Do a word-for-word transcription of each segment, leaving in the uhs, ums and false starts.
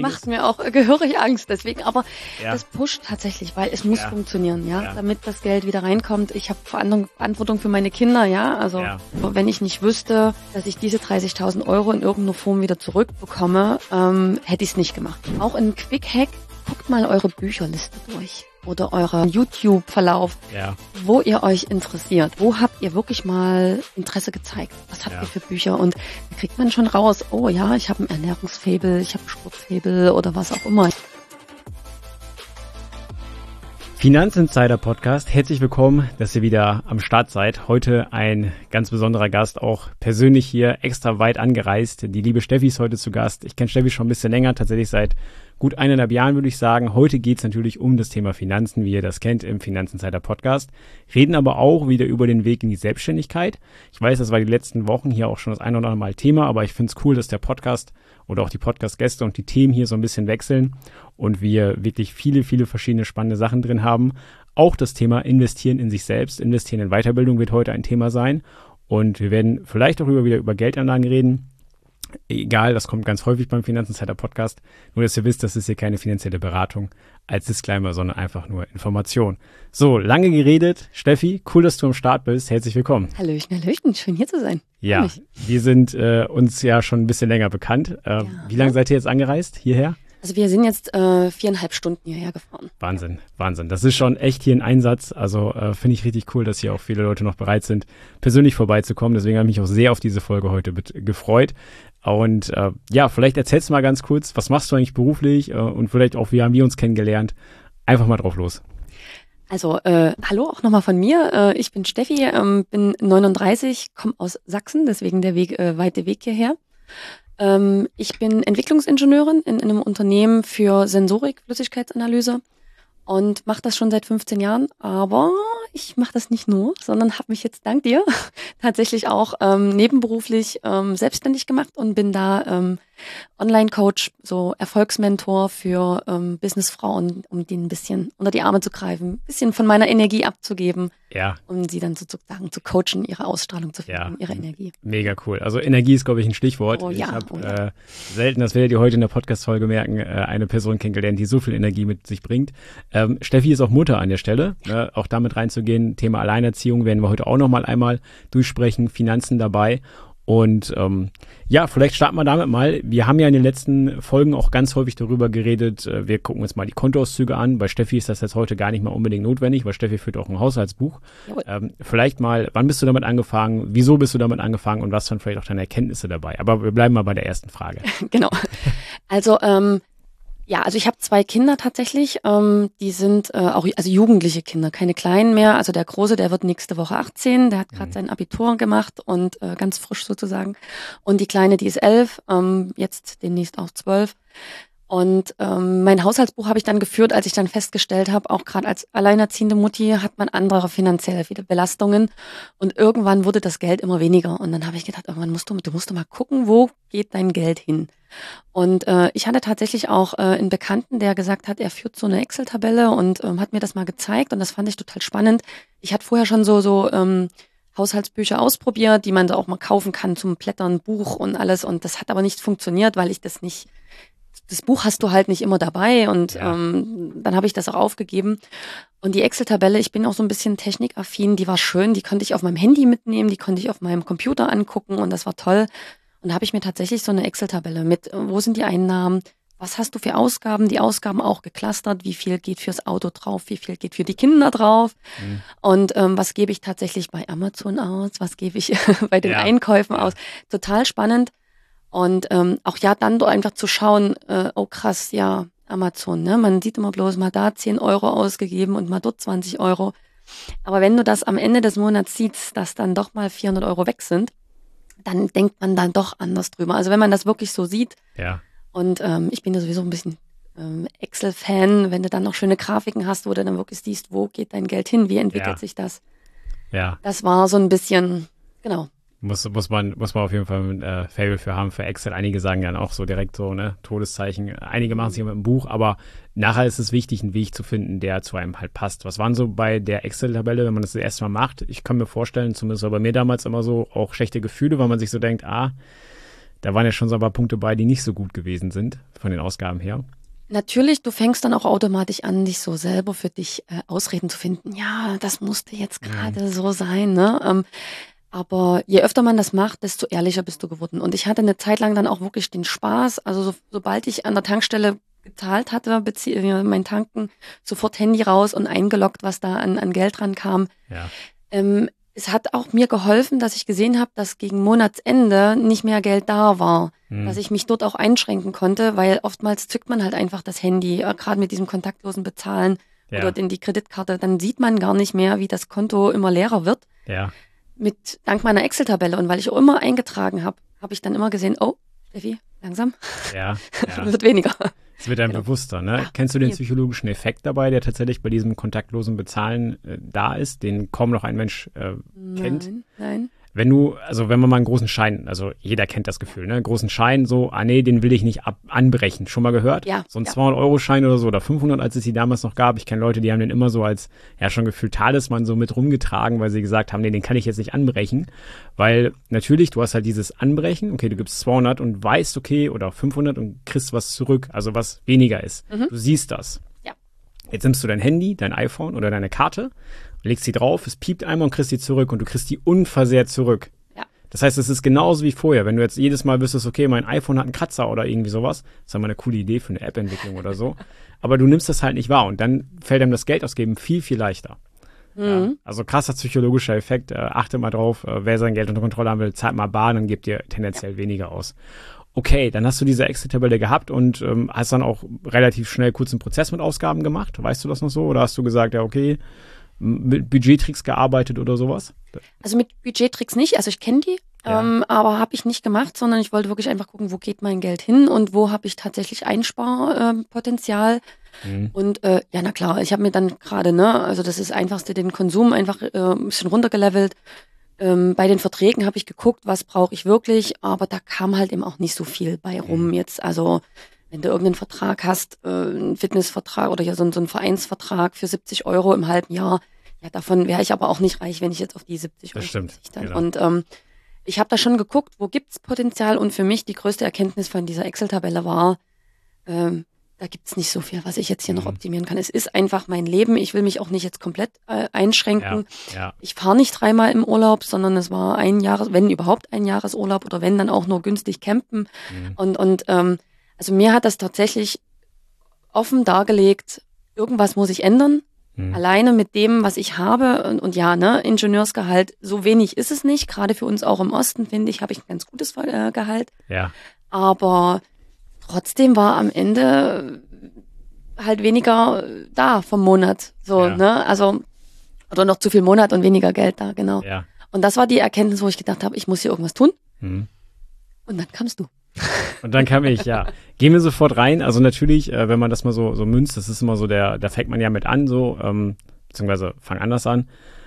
macht mir auch gehörig Angst, deswegen, aber ja. das pusht tatsächlich, weil es muss ja. funktionieren, ja? ja, damit das Geld wieder reinkommt. Ich habe Verantwortung für meine Kinder, ja, also ja. wenn ich nicht wüsste, dass ich diese dreißigtausend Euro in irgendeiner Form wieder zurückbekomme, ähm, hätte ich es nicht gemacht. Auch in Quick Hack, guckt mal eure Bücherliste durch. Oder euren YouTube-Verlauf, ja. wo ihr euch interessiert. Wo habt ihr wirklich mal Interesse gezeigt? Was habt ja. ihr für Bücher? Und da kriegt man schon raus, oh ja, ich habe ein Ernährungsfaible, ich habe ein Sportfaible oder was auch immer. Finanzinsider Podcast, herzlich willkommen, dass ihr wieder am Start seid. Heute ein ganz besonderer Gast, auch persönlich hier extra weit angereist. Die liebe Steffi ist heute zu Gast. Ich kenne Steffi schon ein bisschen länger, tatsächlich seit gut eineinhalb Jahren, würde ich sagen. Heute geht es natürlich um das Thema Finanzen, wie ihr das kennt im Finanzinsider Podcast. Reden aber auch wieder über den Weg in die Selbstständigkeit. Ich weiß, das war die letzten Wochen hier auch schon das ein oder andere Mal Thema, aber ich finde es cool, dass der Podcast oder auch die Podcast-Gäste und die Themen hier so ein bisschen wechseln und wir wirklich viele, viele verschiedene spannende Sachen drin haben. Auch das Thema Investieren in sich selbst, Investieren in Weiterbildung wird heute ein Thema sein und wir werden vielleicht auch über, wieder über Geldanlagen reden. Egal, das kommt ganz häufig beim Finanzinsider Podcast. Nur, dass ihr wisst, das ist hier keine finanzielle Beratung als Disclaimer, sondern einfach nur Information. So, lange geredet. Steffi, cool, dass du am Start bist. Herzlich willkommen. Hallöchen, Hallöchen. Schön, hier zu sein. Ja, wir sind äh, uns ja schon ein bisschen länger bekannt. Äh, ja. Wie lange seid ihr jetzt angereist hierher? Also wir sind jetzt äh, viereinhalb Stunden hierher gefahren. Wahnsinn, Wahnsinn. Das ist schon echt hier ein Einsatz. Also äh, finde ich richtig cool, dass hier auch viele Leute noch bereit sind, persönlich vorbeizukommen. Deswegen habe ich mich auch sehr auf diese Folge heute gefreut. Und äh, ja, vielleicht erzählst du mal ganz kurz, was machst du eigentlich beruflich äh, und vielleicht auch, wie haben wir uns kennengelernt? Einfach mal drauf los. Also, äh, hallo auch nochmal von mir. Äh, ich bin Steffi, ähm, bin neununddreißig, komme aus Sachsen, deswegen der Weg, äh, weite Weg hierher. Ähm, ich bin Entwicklungsingenieurin in, in einem Unternehmen für Sensorik, Flüssigkeitsanalyse und mache das schon seit fünfzehn Jahren. Aber ich mache das nicht nur, sondern habe mich jetzt dank dir tatsächlich auch ähm, nebenberuflich ähm, selbstständig gemacht und bin da ähm, Online-Coach, so Erfolgsmentor für ähm, Businessfrauen, um denen ein bisschen unter die Arme zu greifen, ein bisschen von meiner Energie abzugeben, ja. um sie dann sozusagen zu coachen, ihre Ausstrahlung zu finden, ja. ihre Energie. Mega cool. Also Energie ist, glaube ich, ein Stichwort. Oh, ja. Ich habe oh, ja. äh, selten, das werdet ihr heute in der Podcast-Folge merken, äh, eine Person kennengelernt, die so viel Energie mit sich bringt. Ähm, Steffi ist auch Mutter an der Stelle. Ne? Auch damit reinzugehen, Thema Alleinerziehung werden wir heute auch noch mal einmal durchsprechen, Finanzen dabei. Und ähm, ja, vielleicht starten wir damit mal. Wir haben ja in den letzten Folgen auch ganz häufig darüber geredet, äh, wir gucken uns mal die Kontoauszüge an. Bei Steffi ist das jetzt heute gar nicht mal unbedingt notwendig, weil Steffi führt auch ein Haushaltsbuch. Ähm, vielleicht mal, wann bist du damit angefangen, wieso bist du damit angefangen und was waren vielleicht auch deine Erkenntnisse dabei? Aber wir bleiben mal bei der ersten Frage. Genau. Also ähm, ja, also ich habe zwei Kinder tatsächlich, ähm, die sind äh, auch, also jugendliche Kinder, keine kleinen mehr. Also der Große, der wird nächste Woche achtzehn, der hat gerade mhm. sein Abitur gemacht und äh, ganz frisch sozusagen. Und die Kleine, die ist elf, ähm, jetzt demnächst auch zwölf. Und ähm, mein Haushaltsbuch habe ich dann geführt, als ich dann festgestellt habe, auch gerade als alleinerziehende Mutti hat man andere finanzielle Belastungen. Und irgendwann wurde das Geld immer weniger. Und dann habe ich gedacht, irgendwann musst du, du musst du mal gucken, wo geht dein Geld hin? Und äh, ich hatte tatsächlich auch äh, einen Bekannten, der gesagt hat, er führt so eine Excel-Tabelle und ähm, hat mir das mal gezeigt. Und das fand ich total spannend. Ich hatte vorher schon so so ähm, Haushaltsbücher ausprobiert, die man so auch mal kaufen kann zum Blättern, Buch und alles. Und das hat aber nicht funktioniert, weil ich das nicht... Das Buch hast du halt nicht immer dabei und ja. ähm, dann habe ich das auch aufgegeben. Und die Excel-Tabelle, ich bin auch so ein bisschen technikaffin, die war schön, die konnte ich auf meinem Handy mitnehmen, die konnte ich auf meinem Computer angucken und das war toll. Und da habe ich mir tatsächlich so eine Excel-Tabelle mit, wo sind die Einnahmen, was hast du für Ausgaben, die Ausgaben auch geclustert, wie viel geht fürs Auto drauf, wie viel geht für die Kinder drauf mhm. und ähm, was gebe ich tatsächlich bei Amazon aus, was gebe ich bei den ja. Einkäufen aus. Total spannend. Und ähm, auch ja, dann einfach zu schauen, äh, oh krass, ja, Amazon, ne? Man sieht immer bloß mal da zehn Euro ausgegeben und mal dort zwanzig Euro. Aber wenn du das am Ende des Monats siehst, dass dann doch mal vierhundert Euro weg sind, dann denkt man dann doch anders drüber. Also wenn man das wirklich so sieht. Ja. Und ähm, ich bin ja sowieso ein bisschen ähm, Excel-Fan, wenn du dann noch schöne Grafiken hast, wo du dann wirklich siehst, wo geht dein Geld hin, wie entwickelt ja. sich das. Ja. Das war so ein bisschen, genau. Muss, muss man, muss man auf jeden Fall ein äh, Faible für haben, für Excel. Einige sagen dann auch so direkt so, ne, Todeszeichen. Einige machen es hier mit dem Buch, aber nachher ist es wichtig, einen Weg zu finden, der zu einem halt passt. Was waren so bei der Excel-Tabelle, wenn man das das erste Mal macht? Ich kann mir vorstellen, zumindest war bei mir damals immer so, auch schlechte Gefühle, weil man sich so denkt, ah, da waren ja schon so ein paar Punkte bei, die nicht so gut gewesen sind von den Ausgaben her. Natürlich, du fängst dann auch automatisch an, dich so selber für dich äh, Ausreden zu finden. Ja, das musste jetzt gerade mhm. so sein, ne? Ähm, aber je öfter man das macht, desto ehrlicher bist du geworden. Und ich hatte eine Zeit lang dann auch wirklich den Spaß. Also so, sobald ich an der Tankstelle gezahlt hatte, beziehe mein Tanken, sofort Handy raus und eingeloggt, was da an, an Geld dran kam. Ja. Ähm, es hat auch mir geholfen, dass ich gesehen habe, dass gegen Monatsende nicht mehr Geld da war. Hm. Dass ich mich dort auch einschränken konnte, weil oftmals zückt man halt einfach das Handy, äh, gerade mit diesem kontaktlosen Bezahlen ja. oder in die Kreditkarte. Dann sieht man gar nicht mehr, wie das Konto immer leerer wird. Ja. Mit dank meiner Excel-Tabelle. Und weil ich auch immer eingetragen habe, habe ich dann immer gesehen, oh, Steffi, langsam. Ja. ja. wird weniger. Es wird einem genau. bewusster, ne? Ja. Kennst du den psychologischen Effekt dabei, der tatsächlich bei diesem kontaktlosen Bezahlen äh, da ist, den kaum noch ein Mensch äh, kennt? Nein, nein. Wenn du, also wenn man mal einen großen Schein, also jeder kennt das Gefühl, ne? Einen großen Schein, so, ah nee, den will ich nicht ab anbrechen. Schon mal gehört? Ja. So ein ja. zweihundert-Euro-Schein oder so oder fünfhundert, als es die damals noch gab. Ich kenne Leute, die haben den immer so als, ja schon gefühlt Talisman so mit rumgetragen, weil sie gesagt haben, nee, den kann ich jetzt nicht anbrechen. Weil natürlich, du hast halt dieses Anbrechen, okay, du gibst zweihundert und weißt, okay, oder fünfhundert und kriegst was zurück, also was weniger ist. Mhm. Du siehst das. Ja. Jetzt nimmst du dein Handy, dein iPhone oder deine Karte, legst sie drauf, es piept einmal und kriegst sie zurück und du kriegst die unversehrt zurück. Das heißt, es ist genauso wie vorher. Wenn du jetzt jedes Mal wüsstest, okay, mein iPhone hat einen Kratzer oder irgendwie sowas, das ist ja mal eine coole Idee für eine App-Entwicklung oder so, aber du nimmst das halt nicht wahr und dann fällt einem das Geld ausgeben viel, viel leichter. Mhm. Ja, also krasser psychologischer Effekt. Äh, achte mal drauf, äh, wer sein Geld unter Kontrolle haben will, zahlt mal bar, dann gibt dir tendenziell ja. weniger aus. Okay, dann hast du diese Excel-Tabelle gehabt und ähm, hast dann auch relativ schnell kurz einen Prozess mit Ausgaben gemacht. Weißt du das noch so? Oder hast du gesagt, ja, okay, mit Budgettricks gearbeitet oder sowas? Also mit Budgettricks nicht, also ich kenne die, ja. ähm, aber habe ich nicht gemacht, sondern ich wollte wirklich einfach gucken, wo geht mein Geld hin und wo habe ich tatsächlich Einsparpotenzial. Mhm. Und äh, ja, na klar, ich habe mir dann gerade, ne, also das ist das Einfachste, den Konsum einfach äh, ein bisschen runtergelevelt. Ähm, bei den Verträgen habe ich geguckt, was brauche ich wirklich, aber da kam halt eben auch nicht so viel bei rum mhm. jetzt, also wenn du irgendeinen Vertrag hast, äh, einen Fitnessvertrag oder ja so, so einen Vereinsvertrag für siebzig Euro im halben Jahr, ja, davon wäre ich aber auch nicht reich, wenn ich jetzt auf die siebzig Euro verzichte. Genau. Und ähm, ich habe da schon geguckt, wo gibt's Potenzial und für mich die größte Erkenntnis von dieser Excel-Tabelle war, ähm, da gibt's nicht so viel, was ich jetzt hier mhm. noch optimieren kann. Es ist einfach mein Leben. Ich will mich auch nicht jetzt komplett äh, einschränken. Ja, ja. Ich fahre nicht dreimal im Urlaub, sondern es war ein Jahres, wenn überhaupt ein Jahresurlaub oder wenn dann auch nur günstig campen. Mhm. Und, und ähm, also mir hat das tatsächlich offen dargelegt, irgendwas muss ich ändern. Hm. Alleine mit dem, was ich habe. Und, und ja, ne, Ingenieursgehalt, so wenig ist es nicht. Gerade für uns auch im Osten, finde ich, habe ich ein ganz gutes äh, Gehalt. Ja. Aber trotzdem war am Ende halt weniger da vom Monat. So, ja. ne? Also, oder noch zu viel Monat und weniger Geld da, genau. Ja. Und das war die Erkenntnis, wo ich gedacht habe, ich muss hier irgendwas tun. Hm. Und dann kamst du. Und dann kam ich, ja. Gehen wir sofort rein. Also natürlich, äh, wenn man das mal so, so münzt, das ist immer so der, da fängt man ja mit an, so, ähm, beziehungsweise fang anders an.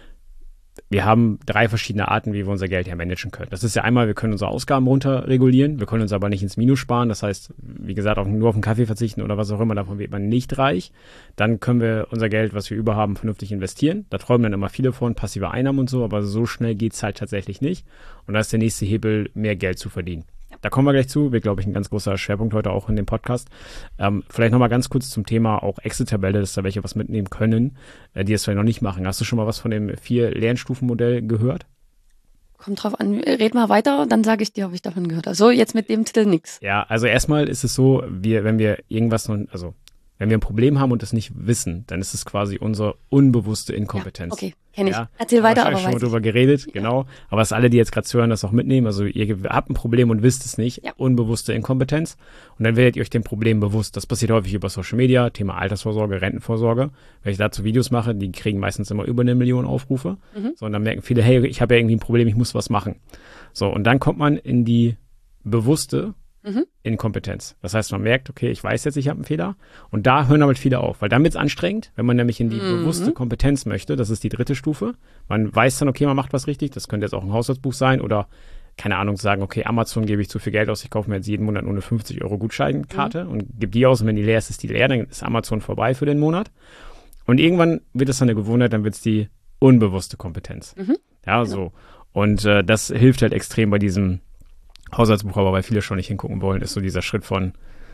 Wir haben drei verschiedene Arten, wie wir unser Geld ja managen können. Das ist ja einmal, wir können unsere Ausgaben runter regulieren, wir können uns aber nicht ins Minus sparen. Das heißt, wie gesagt, auch nur auf den Kaffee verzichten oder was auch immer, davon wird man nicht reich. Dann können wir unser Geld, was wir über haben, vernünftig investieren. Da träumen dann immer viele von, passive Einnahmen und so, aber so schnell geht's halt tatsächlich nicht. Und da ist der nächste Hebel, mehr Geld zu verdienen. Da kommen wir gleich zu, wird, glaube ich, ein ganz großer Schwerpunkt heute auch in dem Podcast. Ähm, vielleicht nochmal ganz kurz zum Thema auch Excel-Tabelle, dass da welche was mitnehmen können, äh, die es vielleicht noch nicht machen. Hast du schon mal was von dem vier Lernstufenmodell gehört? Kommt drauf an, red mal weiter, dann sage ich dir, ob ich davon gehört habe. So, jetzt mit dem Titel nix. Ja, also erstmal ist es so, wir, wenn wir irgendwas noch, also wenn wir ein Problem haben und es nicht wissen, dann ist es quasi unsere unbewusste Inkompetenz. Ja, okay, kenne ich. Ja, Erzähl weiter, aber schon mal drüber geredet, ja. Genau. Aber dass alle, die jetzt gerade zuhören, das auch mitnehmen. Also ihr habt ein Problem und wisst es nicht. Ja. Unbewusste Inkompetenz. Und dann werdet ihr euch dem Problem bewusst. Das passiert häufig über Social Media, Thema Altersvorsorge, Rentenvorsorge. Wenn ich dazu Videos mache, die kriegen meistens immer über eine Million Aufrufe. Mhm. So, und dann merken viele, hey, ich habe ja irgendwie ein Problem, ich muss was machen. So, und dann kommt man in die bewusste Mhm. Inkompetenz. Das heißt, man merkt, okay, ich weiß jetzt, ich habe einen Fehler. Und da hören damit viele auf, weil dann wird es anstrengend, wenn man nämlich in die mhm. bewusste Kompetenz möchte. Das ist die dritte Stufe. Man weiß dann, okay, man macht was richtig. Das könnte jetzt auch ein Haushaltsbuch sein oder, keine Ahnung, sagen, okay, Amazon gebe ich zu viel Geld aus. Ich kaufe mir jetzt jeden Monat nur eine fünfzig Euro Gutscheinkarte mhm. und gebe die aus. Und wenn die leer ist, ist die leer. Dann ist Amazon vorbei für den Monat. Und irgendwann wird es dann eine Gewohnheit, dann wird es die unbewusste Kompetenz. Mhm. Ja, genau. So. Und äh, das hilft halt extrem bei diesem Haushaltsbuch, aber weil viele schon nicht hingucken wollen, ist so dieser Schritt von,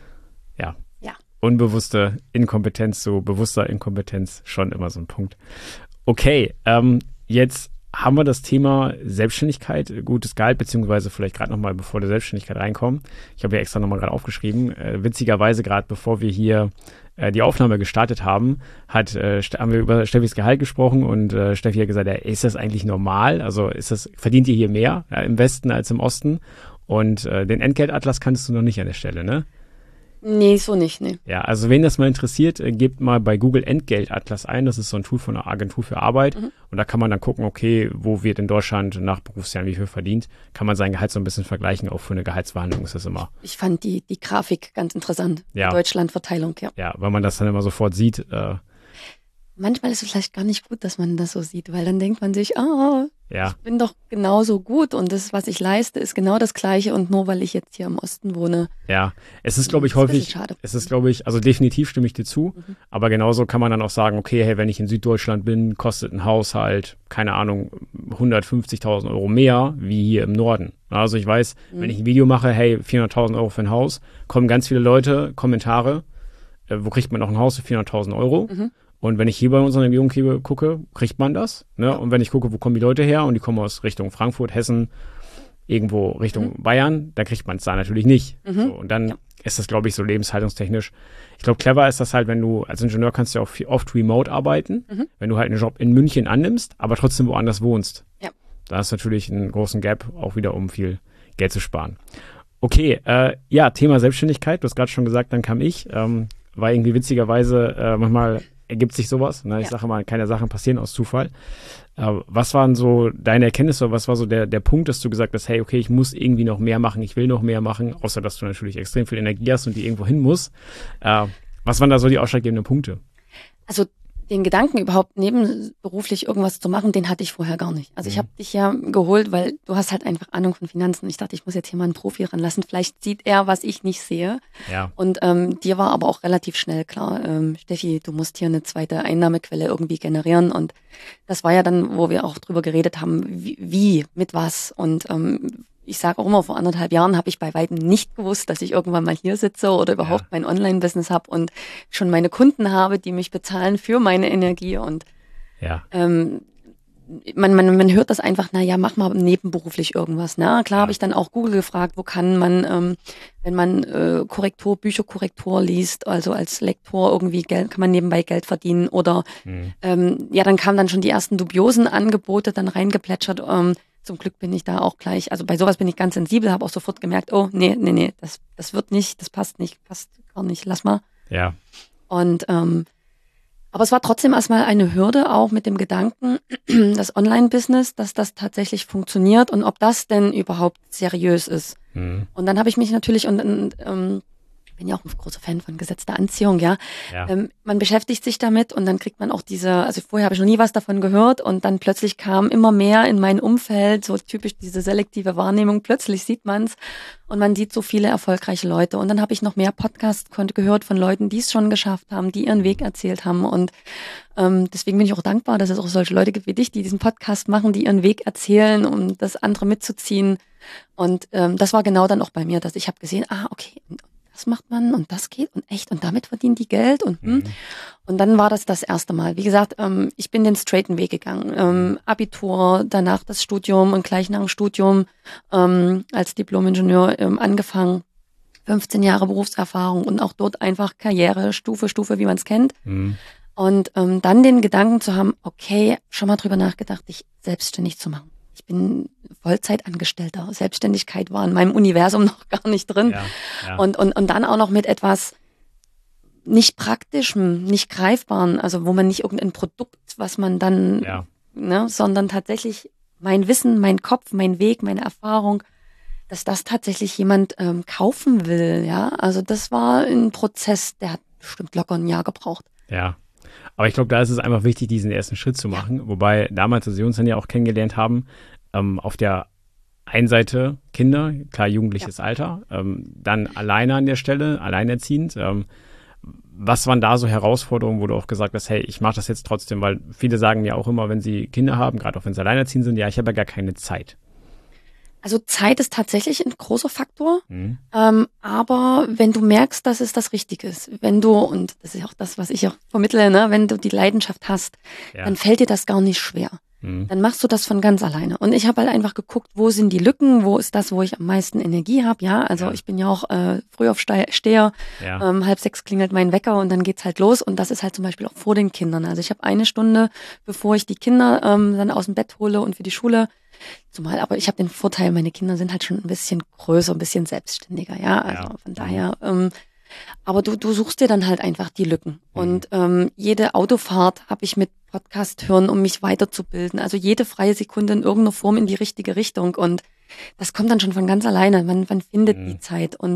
ja, Ja. unbewusste Inkompetenz zu bewusster Inkompetenz schon immer so ein Punkt. Okay, ähm, jetzt haben wir das Thema Selbstständigkeit, gutes Gehalt, beziehungsweise vielleicht gerade nochmal, bevor wir Selbstständigkeit reinkommen. Ich habe ja extra nochmal gerade aufgeschrieben. Äh, witzigerweise gerade bevor wir hier äh, die Aufnahme gestartet haben, hat, äh, haben wir über Steffis Gehalt gesprochen und äh, Steffi hat gesagt, ja, ist das eigentlich normal? Also ist das, verdient ihr hier mehr ja, im Westen als im Osten? Und äh, den Entgeltatlas kanntest du noch nicht an der Stelle, ne? Nee, so nicht, nee. Ja, also wen das mal interessiert, äh, gebt mal bei Google Entgeltatlas ein. Das ist so ein Tool von einer Agentur für Arbeit. Mhm. Und da kann man dann gucken, okay, wo wird in Deutschland nach Berufsjahren wie viel verdient. Kann man sein Gehalt so ein bisschen vergleichen. Auch für eine Gehaltsverhandlung ist das immer. Ich fand die, die Grafik ganz interessant. Ja. Deutschlandverteilung, ja. Ja, weil man das dann immer sofort sieht. Äh, Manchmal ist es vielleicht gar nicht gut, dass man das so sieht, weil dann denkt man sich, ah, ja. ich bin doch genauso gut und das, was ich leiste, ist genau das Gleiche und nur weil ich jetzt hier im Osten wohne. Ja, es ist, glaube ich, häufig, es ist, glaube ich, also definitiv stimme ich dir zu, mhm. aber genauso kann man dann auch sagen, okay, hey, wenn ich in Süddeutschland bin, kostet ein Haushalt, keine Ahnung, hundertfünfzigtausend Euro mehr wie hier im Norden. Also ich weiß, mhm. wenn ich ein Video mache, hey, vierhunderttausend Euro für ein Haus, kommen ganz viele Leute, Kommentare, äh, wo kriegt man noch ein Haus für vierhunderttausend Euro? Mhm. Und wenn ich hier bei unserer Umgebung gucke, kriegt man das. Ne? Ja. Und wenn ich gucke, wo kommen die Leute her und die kommen aus Richtung Frankfurt, Hessen, irgendwo Richtung mhm. Bayern, da kriegt man es da natürlich nicht. Mhm. So, und dann ja. ist das, glaube ich, so lebenshaltungstechnisch. Ich glaube, clever ist das halt, wenn du als Ingenieur kannst du ja auch oft remote arbeiten, mhm. wenn du halt einen Job in München annimmst, aber trotzdem woanders wohnst. Ja. Da ist natürlich einen großen Gap, auch wieder um viel Geld zu sparen. Okay, äh, ja, Thema Selbstständigkeit, du hast gerade schon gesagt, dann kam ich. Ähm, war irgendwie witzigerweise äh, manchmal ergibt sich sowas. Ne? Ich ja. sage mal, keine Sachen passieren aus Zufall. Äh, was waren so deine Erkenntnisse, was war so der, der Punkt, dass du gesagt hast, hey, okay, ich muss irgendwie noch mehr machen, ich will noch mehr machen, außer dass du natürlich extrem viel Energie hast und die irgendwo hin musst. Äh, was waren da so die ausschlaggebenden Punkte? Also den Gedanken überhaupt nebenberuflich irgendwas zu machen, den hatte ich vorher gar nicht. Also mhm. ich habe dich ja geholt, weil du hast halt einfach Ahnung von Finanzen. Ich dachte, ich muss jetzt hier mal einen Profi ranlassen. Vielleicht sieht er, was ich nicht sehe. Ja. Und ähm, dir war aber auch relativ schnell klar, ähm, Steffi, du musst hier eine zweite Einnahmequelle irgendwie generieren. Und das war ja dann, wo wir auch drüber geredet haben, wie, wie mit was. Und ähm, ich sage auch immer, vor anderthalb Jahren habe ich bei weitem nicht gewusst, dass ich irgendwann mal hier sitze oder überhaupt ja. mein Online-Business habe und schon meine Kunden habe, die mich bezahlen für meine Energie. Und ja. ähm, man, man, man hört das einfach, na ja, mach mal nebenberuflich irgendwas. Na klar, ja. habe ich dann auch Google gefragt, wo kann man, ähm, wenn man äh, Korrektur, Bücherkorrektur liest, also als Lektor irgendwie Geld, kann man nebenbei Geld verdienen oder mhm. ähm, ja, dann kamen dann schon die ersten dubiosen Angebote dann reingeplätschert. Ähm, Zum Glück bin ich da auch gleich, also bei sowas bin ich ganz sensibel, habe auch sofort gemerkt, oh, nee, nee, nee, das, das wird nicht, das passt nicht, passt gar nicht, lass mal. Ja. Und, ähm, aber es war trotzdem erstmal eine Hürde, auch mit dem Gedanken, das Online-Business, dass das tatsächlich funktioniert und ob das denn überhaupt seriös ist. Mhm. Und dann habe ich mich natürlich, und, und ähm, ich bin ja auch ein großer Fan von Gesetz der Anziehung, ja. ja. Ähm, man beschäftigt sich damit und dann kriegt man auch diese, also vorher habe ich noch nie was davon gehört und dann plötzlich kam immer mehr in mein Umfeld, so typisch diese selektive Wahrnehmung, plötzlich sieht man es und man sieht so viele erfolgreiche Leute. Und dann habe ich noch mehr Podcasts gehört von Leuten, die es schon geschafft haben, die ihren Weg erzählt haben. Und ähm, deswegen bin ich auch dankbar, dass es auch solche Leute gibt wie dich, die diesen Podcast machen, die ihren Weg erzählen, um das andere mitzuziehen. Und ähm, das war genau dann auch bei mir, dass ich habe gesehen, ah, okay, das macht man und das geht und echt und damit verdienen die Geld und hm. mhm. und dann war das das erste Mal. Wie gesagt, ähm, ich bin den straighten Weg gegangen. Ähm, Abitur, danach das Studium und gleich nach dem Studium ähm, als Diplom-Ingenieur ähm, angefangen. fünfzehn Jahre Berufserfahrung und auch dort einfach Karriere, Stufe, Stufe, wie man es kennt. Mhm. Und ähm, dann den Gedanken zu haben, okay, schon mal drüber nachgedacht, dich selbstständig zu machen. Ich bin Vollzeitangestellter. Selbstständigkeit war in meinem Universum noch gar nicht drin. Ja, ja. Und, und, und dann auch noch mit etwas nicht Praktischem, nicht Greifbaren, also wo man nicht irgendein Produkt, was man dann, ja. ne, sondern tatsächlich mein Wissen, mein Kopf, mein Weg, meine Erfahrung, dass das tatsächlich jemand ähm, kaufen will. Ja, also das war ein Prozess, der hat bestimmt locker ein Jahr gebraucht. Ja. Aber ich glaube, da ist es einfach wichtig, diesen ersten Schritt zu machen. Ja. Wobei damals, als wir uns dann ja auch kennengelernt haben, ähm, auf der einen Seite Kinder, klar jugendliches ja. Alter, ähm, dann alleine an der Stelle, alleinerziehend. Ähm, was waren da so Herausforderungen, wo du auch gesagt hast, hey, ich mache das jetzt trotzdem, weil viele sagen ja auch immer, wenn sie Kinder haben, gerade auch wenn sie alleinerziehend sind, ja, ich habe ja gar keine Zeit. Also Zeit ist tatsächlich ein großer Faktor, mhm. ähm, aber wenn du merkst, dass es das Richtige ist, wenn du, und das ist auch das, was ich auch vermittle, ne, wenn du die Leidenschaft hast, ja. dann fällt dir das gar nicht schwer. Mhm. Dann machst du das von ganz alleine. Und ich habe halt einfach geguckt, wo sind die Lücken, wo ist das, wo ich am meisten Energie habe. Ja, also ja. ich bin ja auch äh, Frühaufsteher, ja. ähm, halb sechs klingelt mein Wecker und dann geht's halt los. Und das ist halt zum Beispiel auch vor den Kindern. Also ich habe eine Stunde, bevor ich die Kinder ähm, dann aus dem Bett hole und für die Schule. Zumal, aber ich habe den Vorteil, meine Kinder sind halt schon ein bisschen größer, ein bisschen selbstständiger, ja. Also ja. von daher, ähm, aber du, du suchst dir dann halt einfach die Lücken. Mhm. Und ähm, jede Autofahrt habe ich mit Podcast hören, um mich weiterzubilden. Also jede freie Sekunde in irgendeiner Form in die richtige Richtung. Und das kommt dann schon von ganz alleine. Man, man findet mhm. die Zeit. Und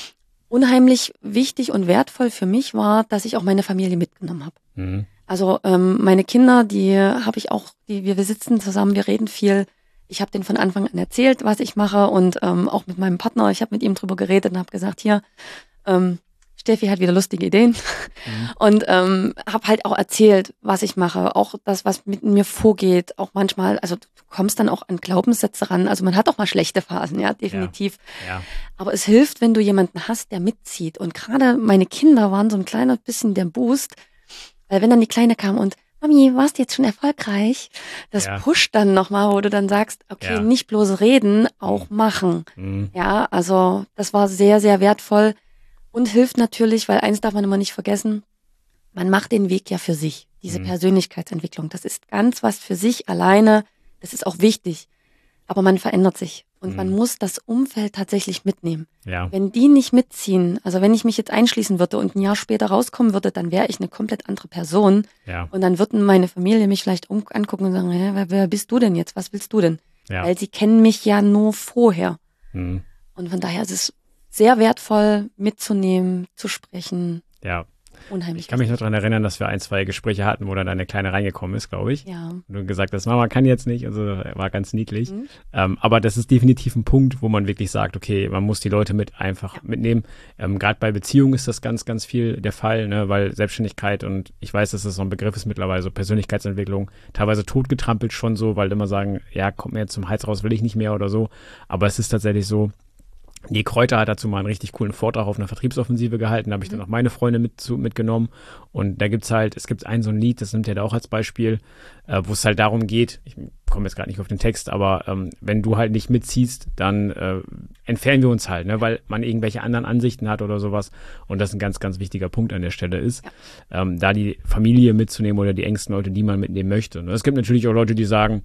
unheimlich wichtig und wertvoll für mich war, dass ich auch meine Familie mitgenommen habe. Mhm. Also ähm, meine Kinder, die habe ich auch, die wir, wir sitzen zusammen, wir reden viel. Ich habe denen von Anfang an erzählt, was ich mache und ähm, auch mit meinem Partner. Ich habe mit ihm drüber geredet und habe gesagt, hier, ähm, Steffi hat wieder lustige Ideen mhm. und ähm, habe halt auch erzählt, was ich mache, auch das, was mit mir vorgeht, auch manchmal, also du kommst dann auch an Glaubenssätze ran, also man hat auch mal schlechte Phasen, ja, definitiv. Ja. Ja. Aber es hilft, wenn du jemanden hast, der mitzieht und gerade meine Kinder waren so ein kleiner bisschen der Boost, weil wenn dann die Kleine kam und Mami, warst du jetzt schon erfolgreich? Das ja. pusht dann nochmal, wo du dann sagst, okay, ja. nicht bloß reden, auch mhm. machen. Mhm. Ja, also das war sehr, sehr wertvoll und hilft natürlich, weil eins darf man immer nicht vergessen, man macht den Weg ja für sich, diese mhm. Persönlichkeitsentwicklung. Das ist ganz was für sich alleine, das ist auch wichtig, aber man verändert sich und mhm. man muss das Umfeld tatsächlich mitnehmen. Ja. Wenn die nicht mitziehen, also wenn ich mich jetzt einschließen würde und ein Jahr später rauskommen würde, dann wäre ich eine komplett andere Person. Ja. Und dann würden meine Familie mich vielleicht um, angucken und sagen, hä, wer, wer bist du denn jetzt? Was willst du denn? Ja. Weil sie kennen mich ja nur vorher. Mhm. Und von daher ist es sehr wertvoll, mitzunehmen, zu sprechen. Ja. Unheimlich. Ich kann mich noch daran erinnern, dass wir ein, zwei Gespräche hatten, wo dann deine Kleine reingekommen ist, glaube ich. Ja. Und du gesagt hast, Mama kann jetzt nicht, also war ganz niedlich. Mhm. Ähm, aber das ist definitiv ein Punkt, wo man wirklich sagt, okay, man muss die Leute mit einfach ja. mitnehmen. Ähm, Gerade bei Beziehungen ist das ganz, ganz viel der Fall, ne? Weil Selbstständigkeit und ich weiß, dass das so ein Begriff ist mittlerweile, so Persönlichkeitsentwicklung, teilweise totgetrampelt schon so, weil immer sagen, ja, kommt mir jetzt zum Hals raus, will ich nicht mehr oder so. Aber es ist tatsächlich so, die Kräuter hat dazu mal einen richtig coolen Vortrag auf einer Vertriebsoffensive gehalten, da habe ich dann auch meine Freunde mit zu, mitgenommen und da gibt's halt, es gibt ein so ein Lied, das nimmt er da auch als Beispiel, äh, wo es halt darum geht, ich komme jetzt gerade nicht auf den Text, aber ähm, wenn du halt nicht mitziehst, dann äh, entfernen wir uns halt, ne, weil man irgendwelche anderen Ansichten hat oder sowas und das ein ganz, ganz wichtiger Punkt an der Stelle ist, ja. ähm, da die Familie mitzunehmen oder die engsten Leute, die man mitnehmen möchte. Und es gibt natürlich auch Leute, die sagen,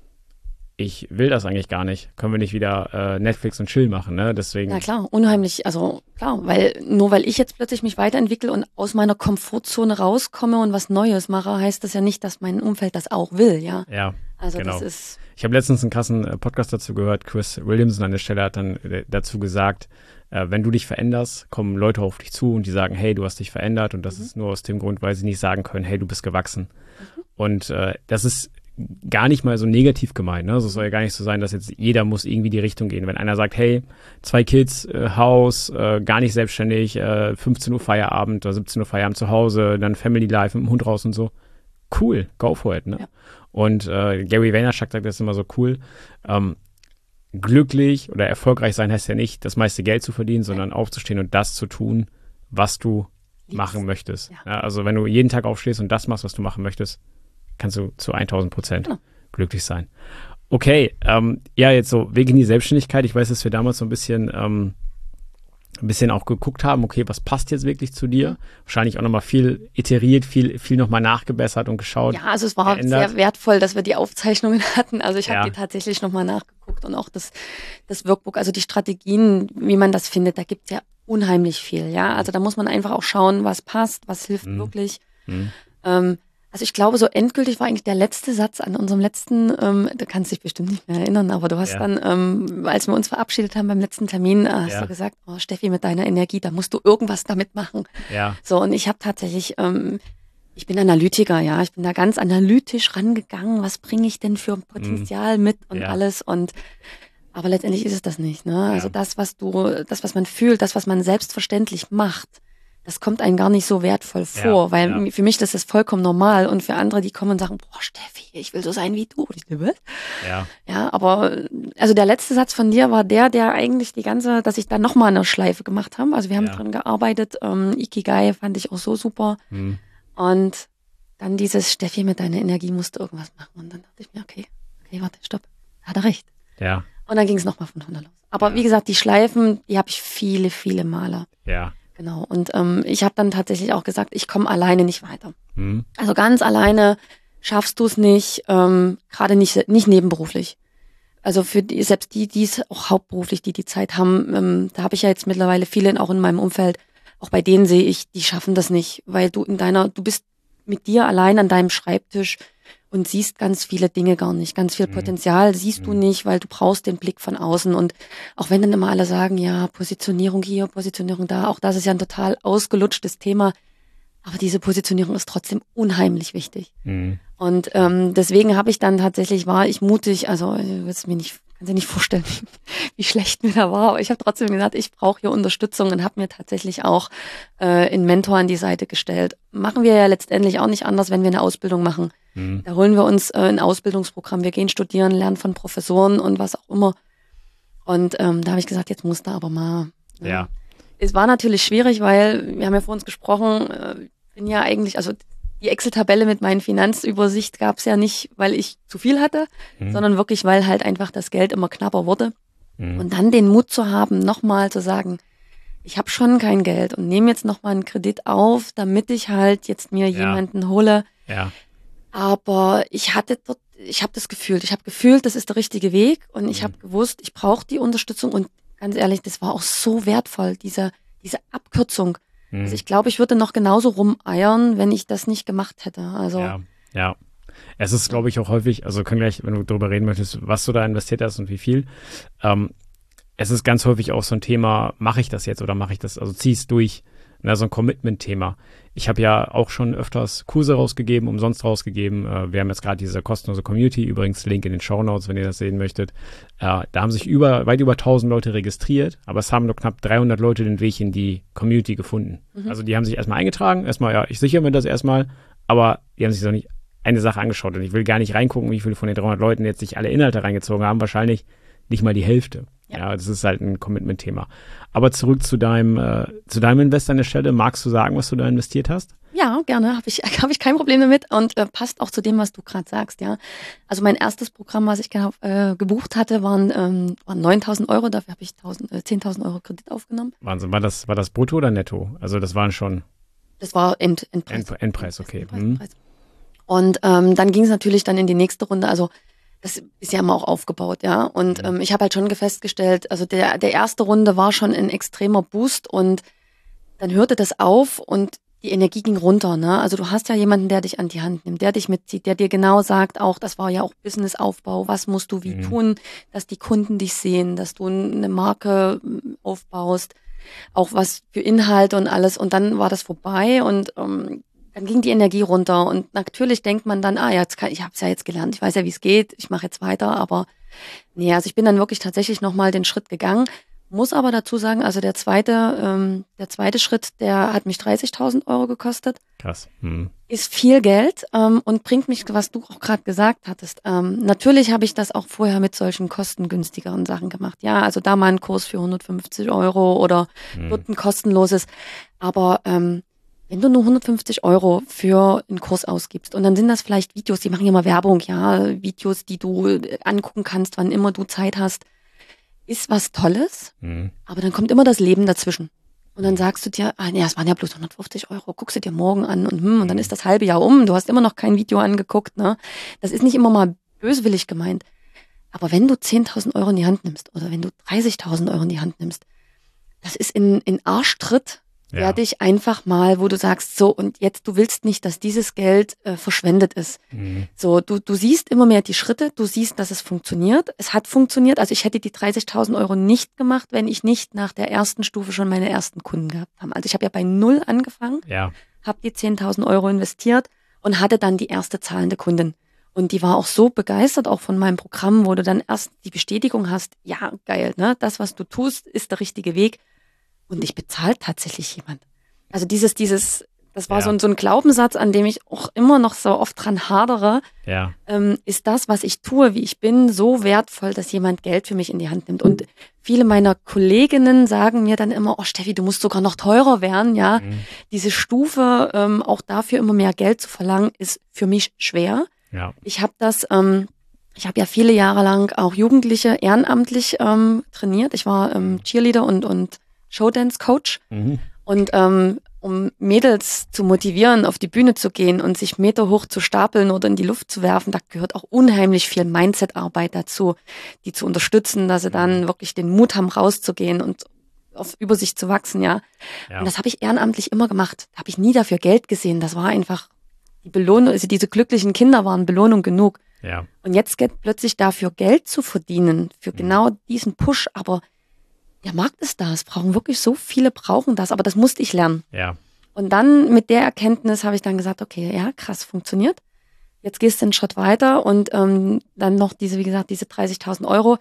ich will das eigentlich gar nicht. Können wir nicht wieder äh, Netflix und Chill machen, ne? Deswegen. Ja klar, unheimlich, also klar, weil nur weil ich jetzt plötzlich mich weiterentwickle und aus meiner Komfortzone rauskomme und was Neues mache, heißt das ja nicht, dass mein Umfeld das auch will, ja. Ja, also genau. Das ist. Ich habe letztens einen krassen äh, Podcast dazu gehört. Chris Williamson an der Stelle hat dann äh, dazu gesagt, äh, wenn du dich veränderst, kommen Leute auf dich zu und die sagen, hey, du hast dich verändert und das mhm. ist nur aus dem Grund, weil sie nicht sagen können, hey, du bist gewachsen. Mhm. Und äh, das ist gar nicht mal so negativ gemeint, ne? Also es soll ja gar nicht so sein, dass jetzt jeder muss irgendwie die Richtung gehen. Wenn einer sagt, hey, zwei Kids, äh, Haus, äh, gar nicht selbstständig, äh, fünfzehn Uhr Feierabend oder siebzehn Uhr Feierabend zu Hause, dann Family Life mit dem Hund raus und so. Cool, go for it, ne? Ja. Und äh, Gary Vaynerchuk sagt das immer so cool, ähm, glücklich oder erfolgreich sein heißt ja nicht, das meiste Geld zu verdienen, sondern aufzustehen und das zu tun, was du Liebst. machen möchtest. Ja. Ja, also wenn du jeden Tag aufstehst und das machst, was du machen möchtest, kannst du zu tausend Prozent genau. glücklich sein. Okay, ähm, ja, jetzt so Weg in die Selbstständigkeit. Ich weiß, dass wir damals so ein bisschen, ähm, ein bisschen auch geguckt haben, okay, was passt jetzt wirklich zu dir? Mhm. Wahrscheinlich auch nochmal viel iteriert, viel, viel nochmal nachgebessert und geschaut. Ja, also es war geändert. Sehr wertvoll, dass wir die Aufzeichnungen hatten. Also ich ja. habe die tatsächlich nochmal nachgeguckt und auch das, das Workbook, also die Strategien, wie man das findet, da gibt's ja unheimlich viel. Ja, also da muss man einfach auch schauen, was passt, was hilft mhm. wirklich. Mhm. Ähm, Also ich glaube, so endgültig war eigentlich der letzte Satz an unserem letzten, ähm, da kannst du dich bestimmt nicht mehr erinnern, aber du hast ja. dann, ähm, als wir uns verabschiedet haben beim letzten Termin, äh, hast ja. du gesagt, oh Steffi, mit deiner Energie, da musst du irgendwas damit machen. Ja. So, und ich habe tatsächlich, ähm, ich bin Analytiker, ja, ich bin da ganz analytisch rangegangen, was bringe ich denn für ein Potenzial mit und ja. alles und aber letztendlich ist es das nicht, ne? Also ja. das, was du, das, was man fühlt, das, was man selbstverständlich macht, das kommt einem gar nicht so wertvoll vor, ja, weil ja. für mich das ist vollkommen normal und für andere, die kommen und sagen, boah, Steffi, ich will so sein wie du. Und ich so, was? Ja. Ja, aber also der letzte Satz von dir war der, der eigentlich die ganze, dass ich da nochmal eine Schleife gemacht habe. Also wir haben Ja. dran gearbeitet. Ähm, Ikigai fand ich auch so super. Hm. Und dann dieses, Steffi, mit deiner Energie musst du irgendwas machen. Und dann dachte ich mir, okay, okay, warte, stopp. Hat er recht. Ja. Und dann ging es nochmal von vorne los. Aber Ja. wie gesagt, die Schleifen, die habe ich viele, viele Male. Ja. Genau. Und ähm, ich habe dann tatsächlich auch gesagt, ich komme alleine nicht weiter. Hm. Also ganz alleine schaffst du es nicht, ähm, gerade nicht, nicht nebenberuflich. Also für die, selbst die, die es auch hauptberuflich, die die Zeit haben, ähm, da habe ich ja jetzt mittlerweile viele auch in meinem Umfeld, auch bei denen sehe ich, die schaffen das nicht, weil du in deiner, du bist mit dir allein an deinem Schreibtisch und siehst ganz viele Dinge gar nicht. Ganz viel Mhm. Potenzial siehst Mhm. du nicht, weil du brauchst den Blick von außen. Und auch wenn dann immer alle sagen, ja, Positionierung hier, Positionierung da, auch das ist ja ein total ausgelutschtes Thema. Aber diese Positionierung ist trotzdem unheimlich wichtig. Mhm. Und ähm, deswegen habe ich dann tatsächlich, war ich mutig, also du willst mir nicht, kannst dir nicht vorstellen, wie, wie schlecht mir da war. Aber ich habe trotzdem gesagt, ich brauche hier Unterstützung und habe mir tatsächlich auch äh, einen Mentor an die Seite gestellt. Machen wir ja letztendlich auch nicht anders, wenn wir eine Ausbildung machen. Mhm. Da holen wir uns äh, ein Ausbildungsprogramm, wir gehen studieren, lernen von Professoren und was auch immer. Und ähm, da habe ich gesagt, jetzt muss da aber mal. Ne? Ja. Es war natürlich schwierig, weil wir haben ja vor uns gesprochen, äh, bin ja eigentlich, also die Excel-Tabelle mit meinen Finanzübersicht gab es ja nicht, weil ich zu viel hatte, Mhm. sondern wirklich, weil halt einfach das Geld immer knapper wurde. Mhm. Und dann den Mut zu haben, nochmal zu sagen, ich habe schon kein Geld und nehme jetzt nochmal einen Kredit auf, damit ich halt jetzt mir Ja. jemanden hole. Ja. Aber ich hatte dort, ich habe das gefühlt, ich habe gefühlt, das ist der richtige Weg und ich Mhm. habe gewusst, ich brauche die Unterstützung und ganz ehrlich, das war auch so wertvoll, diese, diese Abkürzung. Mhm. Also ich glaube, ich würde noch genauso rumeiern, wenn ich das nicht gemacht hätte. Also Ja, ja. Es ist, glaube ich, auch häufig, also können gleich, wenn du darüber reden möchtest, was du da investiert hast und wie viel. Ähm, es ist ganz häufig auch so ein Thema, mache ich das jetzt oder mache ich das, also zieh es durch. Na, so ein Commitment-Thema. Ich habe ja auch schon öfters Kurse rausgegeben, umsonst rausgegeben. Äh, wir haben jetzt gerade diese kostenlose Community, übrigens Link in den Shownotes, wenn ihr das sehen möchtet. Äh, da haben sich über, weit über tausend Leute registriert, aber es haben nur knapp dreihundert Leute den Weg in die Community gefunden. Mhm. Also die haben sich erstmal eingetragen, erstmal, ja, ich sichere mir das erstmal, aber die haben sich so nicht eine Sache angeschaut und ich will gar nicht reingucken, wie viele von den dreihundert Leuten jetzt sich alle Inhalte reingezogen haben, wahrscheinlich nicht mal die Hälfte. Ja, Ja. das ist halt ein Commitment-Thema. Aber zurück zu deinem, äh, zu deinem Invest an der Stelle. Magst du sagen, was du da investiert hast? ja, gerne, habe ich, hab ich kein Problem damit und äh, passt auch zu dem, was du gerade sagst, ja. Also mein erstes Programm, was ich ge äh, gebucht hatte, waren, ähm, waren neuntausend Euro, dafür habe ich äh, zehntausend Euro Kredit aufgenommen. Wahnsinn. War das, war das brutto oder netto? Also das waren schon Das war End, Endpreis. End, Endpreis, okay. Endpreis, Hm. Endpreis. Und ähm, dann ging es natürlich dann in die nächste Runde, also das ist ja immer auch aufgebaut, ja. Und Mhm. ähm, ich habe halt schon festgestellt, also der, der erste Runde war schon ein extremer Boost und dann hörte das auf und die Energie ging runter, ne? Also du hast ja jemanden, der dich an die Hand nimmt, der dich mitzieht, der dir genau sagt, auch, das war ja auch Businessaufbau, was musst du wie Mhm. tun, dass die Kunden dich sehen, dass du eine Marke ähm, aufbaust, auch was für Inhalte und alles. Und dann war das vorbei und ähm, dann ging die Energie runter und natürlich denkt man dann, ah ja, jetzt kann, ich habe es ja jetzt gelernt, ich weiß ja, wie es geht, ich mache jetzt weiter, aber nee, also ich bin dann wirklich tatsächlich nochmal den Schritt gegangen, muss aber dazu sagen, also der zweite, ähm, der zweite Schritt, der hat mich dreißigtausend Euro gekostet, Krass. Hm. ist viel Geld ähm, und bringt mich, was du auch gerade gesagt hattest. Ähm, natürlich habe ich das auch vorher mit solchen kostengünstigeren Sachen gemacht. Ja, also da mal ein Kurs für hundertfünfzig Euro oder Hm. dort ein kostenloses, aber ähm, wenn du nur hundertfünfzig Euro für einen Kurs ausgibst und dann sind das vielleicht Videos, die machen ja mal Werbung, ja, Videos, die du äh, angucken kannst, wann immer du Zeit hast, ist was Tolles, Hm. aber dann kommt immer das Leben dazwischen. Und dann sagst du dir, ah nee, es waren ja bloß hundertfünfzig Euro, guckst du dir morgen an und hm, und dann ist das halbe Jahr um, du hast immer noch kein Video angeguckt, ne? Das ist nicht immer mal böswillig gemeint. Aber wenn du zehntausend Euro in die Hand nimmst oder wenn du dreißigtausend Euro in die Hand nimmst, das ist in, in Arschtritt, Ja. der dich einfach mal, wo du sagst, so und jetzt, du willst nicht, dass dieses Geld äh, verschwendet ist. Hm. So, du, du siehst immer mehr die Schritte, du siehst, dass es funktioniert. Es hat funktioniert. Also ich hätte die dreißigtausend Euro nicht gemacht, wenn ich nicht nach der ersten Stufe schon meine ersten Kunden gehabt habe. Also ich habe ja bei null angefangen, Ja. habe die zehntausend Euro investiert und hatte dann die erste zahlende Kundin. Und die war auch so begeistert, auch von meinem Programm, wo du dann erst die Bestätigung hast, ja, geil, ne? Das, was du tust, ist der richtige Weg. Und ich bezahlt tatsächlich jemand. also dieses, dieses, das war Ja. so, ein, so ein Glaubenssatz, an dem ich auch immer noch so oft dran hadere. Ja. Ähm, ist das, was ich tue, wie ich bin, so wertvoll, dass jemand Geld für mich in die Hand nimmt? Und viele meiner Kolleginnen sagen mir dann immer, oh Steffi, du musst sogar noch teurer werden, ja. Mhm. Diese Stufe, ähm, auch dafür immer mehr Geld zu verlangen, ist für mich schwer. Ja. Ich habe das, ähm, ich habe ja viele Jahre lang auch Jugendliche ehrenamtlich ähm, trainiert. Ich war ähm, Cheerleader und, und Showdance-Coach. Mhm. Und ähm, um Mädels zu motivieren, auf die Bühne zu gehen und sich Meter hoch zu stapeln oder in die Luft zu werfen, da gehört auch unheimlich viel Mindset-Arbeit dazu, die zu unterstützen, dass sie dann wirklich den Mut haben, rauszugehen und auf über sich zu wachsen, ja. Ja. Und das habe ich ehrenamtlich immer gemacht. Da habe ich nie dafür Geld gesehen. Das war einfach die Belohnung, also diese glücklichen Kinder waren Belohnung genug. Ja. Und jetzt geht plötzlich dafür Geld zu verdienen, für genau diesen Push, aber der Markt ist da. Es brauchen wirklich so viele, brauchen das, aber das musste ich lernen. Ja. Und dann mit der Erkenntnis habe ich dann gesagt, okay, ja, krass, funktioniert. Jetzt gehst du einen Schritt weiter und ähm, dann noch diese, wie gesagt, diese dreißigtausend Euro.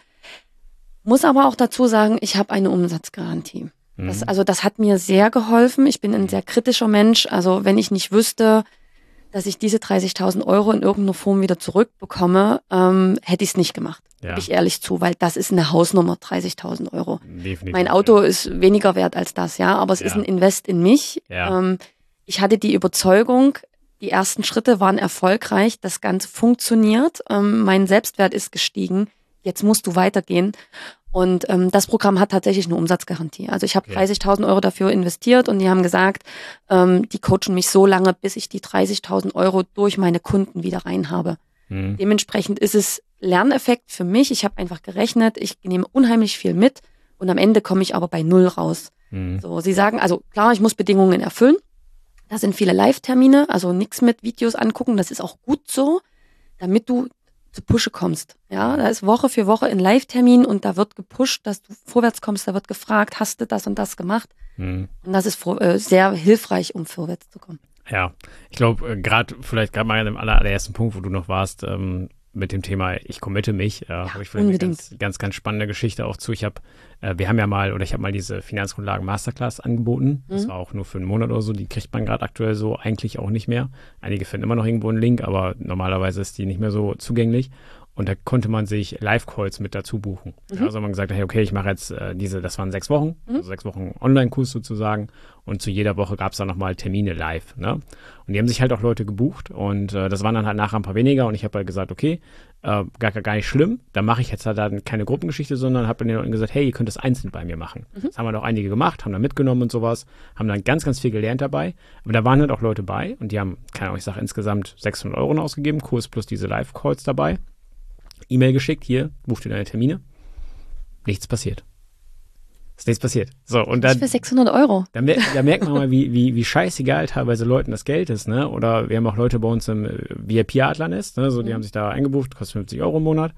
Muss aber auch dazu sagen, ich habe eine Umsatzgarantie. Mhm. Das, also das hat mir sehr geholfen. Ich bin ein sehr kritischer Mensch. Also wenn ich nicht wüsste, dass ich diese dreißigtausend Euro in irgendeiner Form wieder zurückbekomme, ähm, hätte ich es nicht gemacht. Ja. Gebe ich ehrlich zu, weil das ist eine Hausnummer, dreißigtausend Euro. Definitiv. Mein Auto ist weniger wert als das, ja, aber es Ja. ist ein Invest in mich. Ja. Ähm, ich hatte die Überzeugung, die ersten Schritte waren erfolgreich, das Ganze funktioniert, ähm, mein Selbstwert ist gestiegen, jetzt musst du weitergehen. Und ähm, das Programm hat tatsächlich eine Umsatzgarantie. Also ich habe Okay. dreißigtausend Euro dafür investiert und die haben gesagt, ähm, die coachen mich so lange, bis ich die dreißigtausend Euro durch meine Kunden wieder rein habe. Mhm. Dementsprechend ist es Lerneffekt für mich. Ich habe einfach gerechnet, ich nehme unheimlich viel mit und am Ende komme ich aber bei null raus. Mhm. So, sie sagen, also klar, ich muss Bedingungen erfüllen. Da sind viele Live-Termine, also nichts mit Videos angucken. Das ist auch gut so, damit du zu Pushe kommst. Ja, da ist Woche für Woche ein Live-Termin und da wird gepusht, dass du vorwärts kommst. Da wird gefragt, hast du das und das gemacht? Mhm. Und das ist vor- äh, sehr hilfreich, um vorwärts zu kommen. Ja, ich glaube, äh, gerade, vielleicht gerade mal an dem aller, allerersten Punkt, wo du noch warst, ähm, mit dem Thema, ich committe mich, äh, habe ich vielleicht eine unbedingt. ganz, ganz, ganz spannende Geschichte auch zu. Ich habe, äh, wir haben ja mal, oder ich habe mal diese Finanzgrundlagen Masterclass angeboten. Das Mhm. war auch nur für einen Monat oder so. Die kriegt man gerade aktuell so eigentlich auch nicht mehr. Einige finden immer noch irgendwo einen Link, aber normalerweise ist die nicht mehr so zugänglich. Und da konnte man sich Live-Calls mit dazu buchen. Mhm. Ja, also man gesagt, hey, okay, ich mache jetzt äh, diese, das waren sechs Wochen, Mhm. also sechs Wochen Online-Kurs sozusagen. Und zu jeder Woche gab es dann nochmal Termine live. Ne? Und die haben sich halt auch Leute gebucht. Und äh, das waren dann halt nachher ein paar weniger. Und ich habe halt gesagt, okay, äh, gar, gar nicht schlimm. Da mache ich jetzt halt dann keine Gruppengeschichte, sondern habe den Leuten gesagt, hey, ihr könnt das einzeln bei mir machen. Mhm. Das haben halt auch einige gemacht, haben dann mitgenommen und sowas, haben dann ganz, ganz viel gelernt dabei. Aber da waren halt auch Leute bei und die haben, keine Ahnung, ich sage insgesamt sechshundert Euro ausgegeben, Kurs plus diese Live-Calls dabei. E-Mail geschickt, hier, buch dir deine Termine. Nichts passiert. Ist nichts passiert. So, und Das dann, für sechshundert Euro. da, mer da merkt man mal, wie, wie, wie scheißegal teilweise Leuten das Geld ist, ne? Oder wir haben auch Leute bei uns im äh, V I P-Adlernest, ne? So, die Mhm. haben sich da eingebucht, kostet fünfzig Euro im Monat.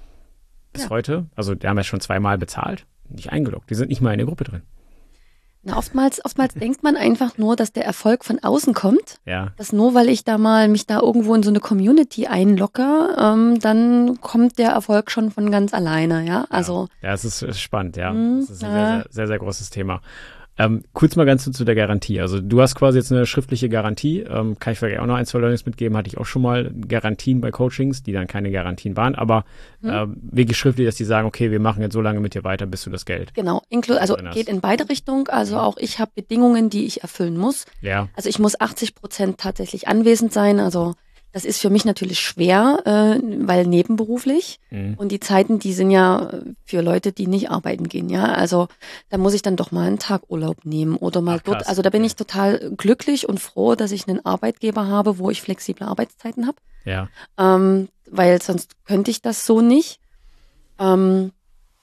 Bis Ja. heute, also die haben ja schon zweimal bezahlt, nicht eingeloggt. Die sind nicht mal in der Gruppe drin. Na, oftmals, oftmals denkt man einfach nur, dass der Erfolg von außen kommt. Ja, Dass nur weil ich da mal mich da irgendwo in so eine Community einlocke, ähm, dann kommt der Erfolg schon von ganz alleine, ja. Also ja, es ist, ist spannend, ja. Mhm, Das ist ein ja. sehr, sehr, sehr, sehr großes Thema. Ähm, kurz mal ganz zu der Garantie. Also du hast quasi jetzt eine schriftliche Garantie. Ähm, kann ich vielleicht auch noch ein, zwei Learnings mitgeben. Hatte ich auch schon mal Garantien bei Coachings, die dann keine Garantien waren. Aber Mhm. ähm, wirklich schriftlich, dass die sagen, okay, wir machen jetzt so lange mit dir weiter, bis du das Geld. genau, inklu also drin hast. geht in beide Richtungen. Also auch ich habe Bedingungen, die ich erfüllen muss. Ja, Also ich muss achtzig Prozent tatsächlich anwesend sein. Also das ist für mich natürlich schwer, äh, weil nebenberuflich. mhm. Und die Zeiten, die sind ja äh, für Leute, die nicht arbeiten gehen, ja. Also da muss ich dann doch mal einen Tag Urlaub nehmen oder mal Ach, krass. dort. Also da bin Okay. ich total glücklich und froh, dass ich einen Arbeitgeber habe, wo ich flexible Arbeitszeiten habe. ja, Ähm, weil sonst könnte ich das so nicht. Ähm,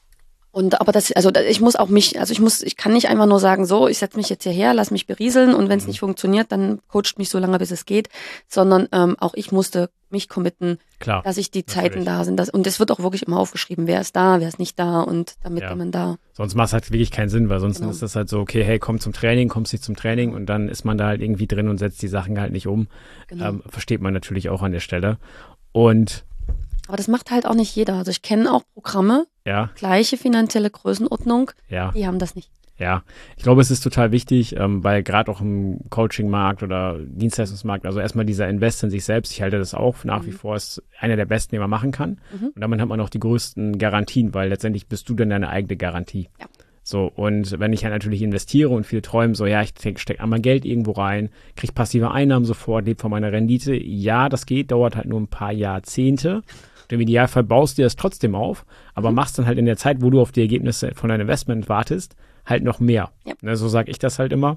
und aber das, also da- ich muss auch mich, also ich muss, ich kann nicht einfach nur sagen, so, ich setze mich jetzt hierher, lass mich berieseln und wenn es Mhm. nicht funktioniert, dann coacht mich so lange, bis es geht, sondern ähm, auch ich musste mich committen, klar. dass ich die natürlich. Zeiten da sind. Das, und es wird auch wirklich immer aufgeschrieben, wer ist da, wer ist nicht da und damit Ja. ist man da. Sonst macht es halt wirklich keinen Sinn, weil sonst Genau. ist das halt so, okay, hey, komm zum Training, kommst nicht zum Training und dann ist man da halt irgendwie drin und setzt die Sachen halt nicht um. Genau. Ähm, versteht man natürlich auch an der Stelle. Und Aber das macht halt auch nicht jeder. Also ich kenne auch Programme, ja, gleiche finanzielle Größenordnung, ja. die haben das nicht. Ja, ich glaube, es ist total wichtig, ähm, weil gerade auch im Coaching-Markt oder Dienstleistungsmarkt, also erstmal dieser Invest in sich selbst, ich halte das auch nach mhm. wie vor, ist einer der besten, den man machen kann. Mhm. Und damit hat man auch die größten Garantien, weil letztendlich bist du dann deine eigene Garantie. Ja. So, und wenn ich halt natürlich investiere und viele träumen so, ja, ich stecke einmal Geld irgendwo rein, kriege passive Einnahmen sofort, lebe von meiner Rendite. Ja, das geht, dauert halt nur ein paar Jahrzehnte. Und im Idealfall baust du das trotzdem auf, aber mhm. machst dann halt in der Zeit, wo du auf die Ergebnisse von deinem Investment wartest, halt noch mehr. Ja. Ne, so sage ich das halt immer.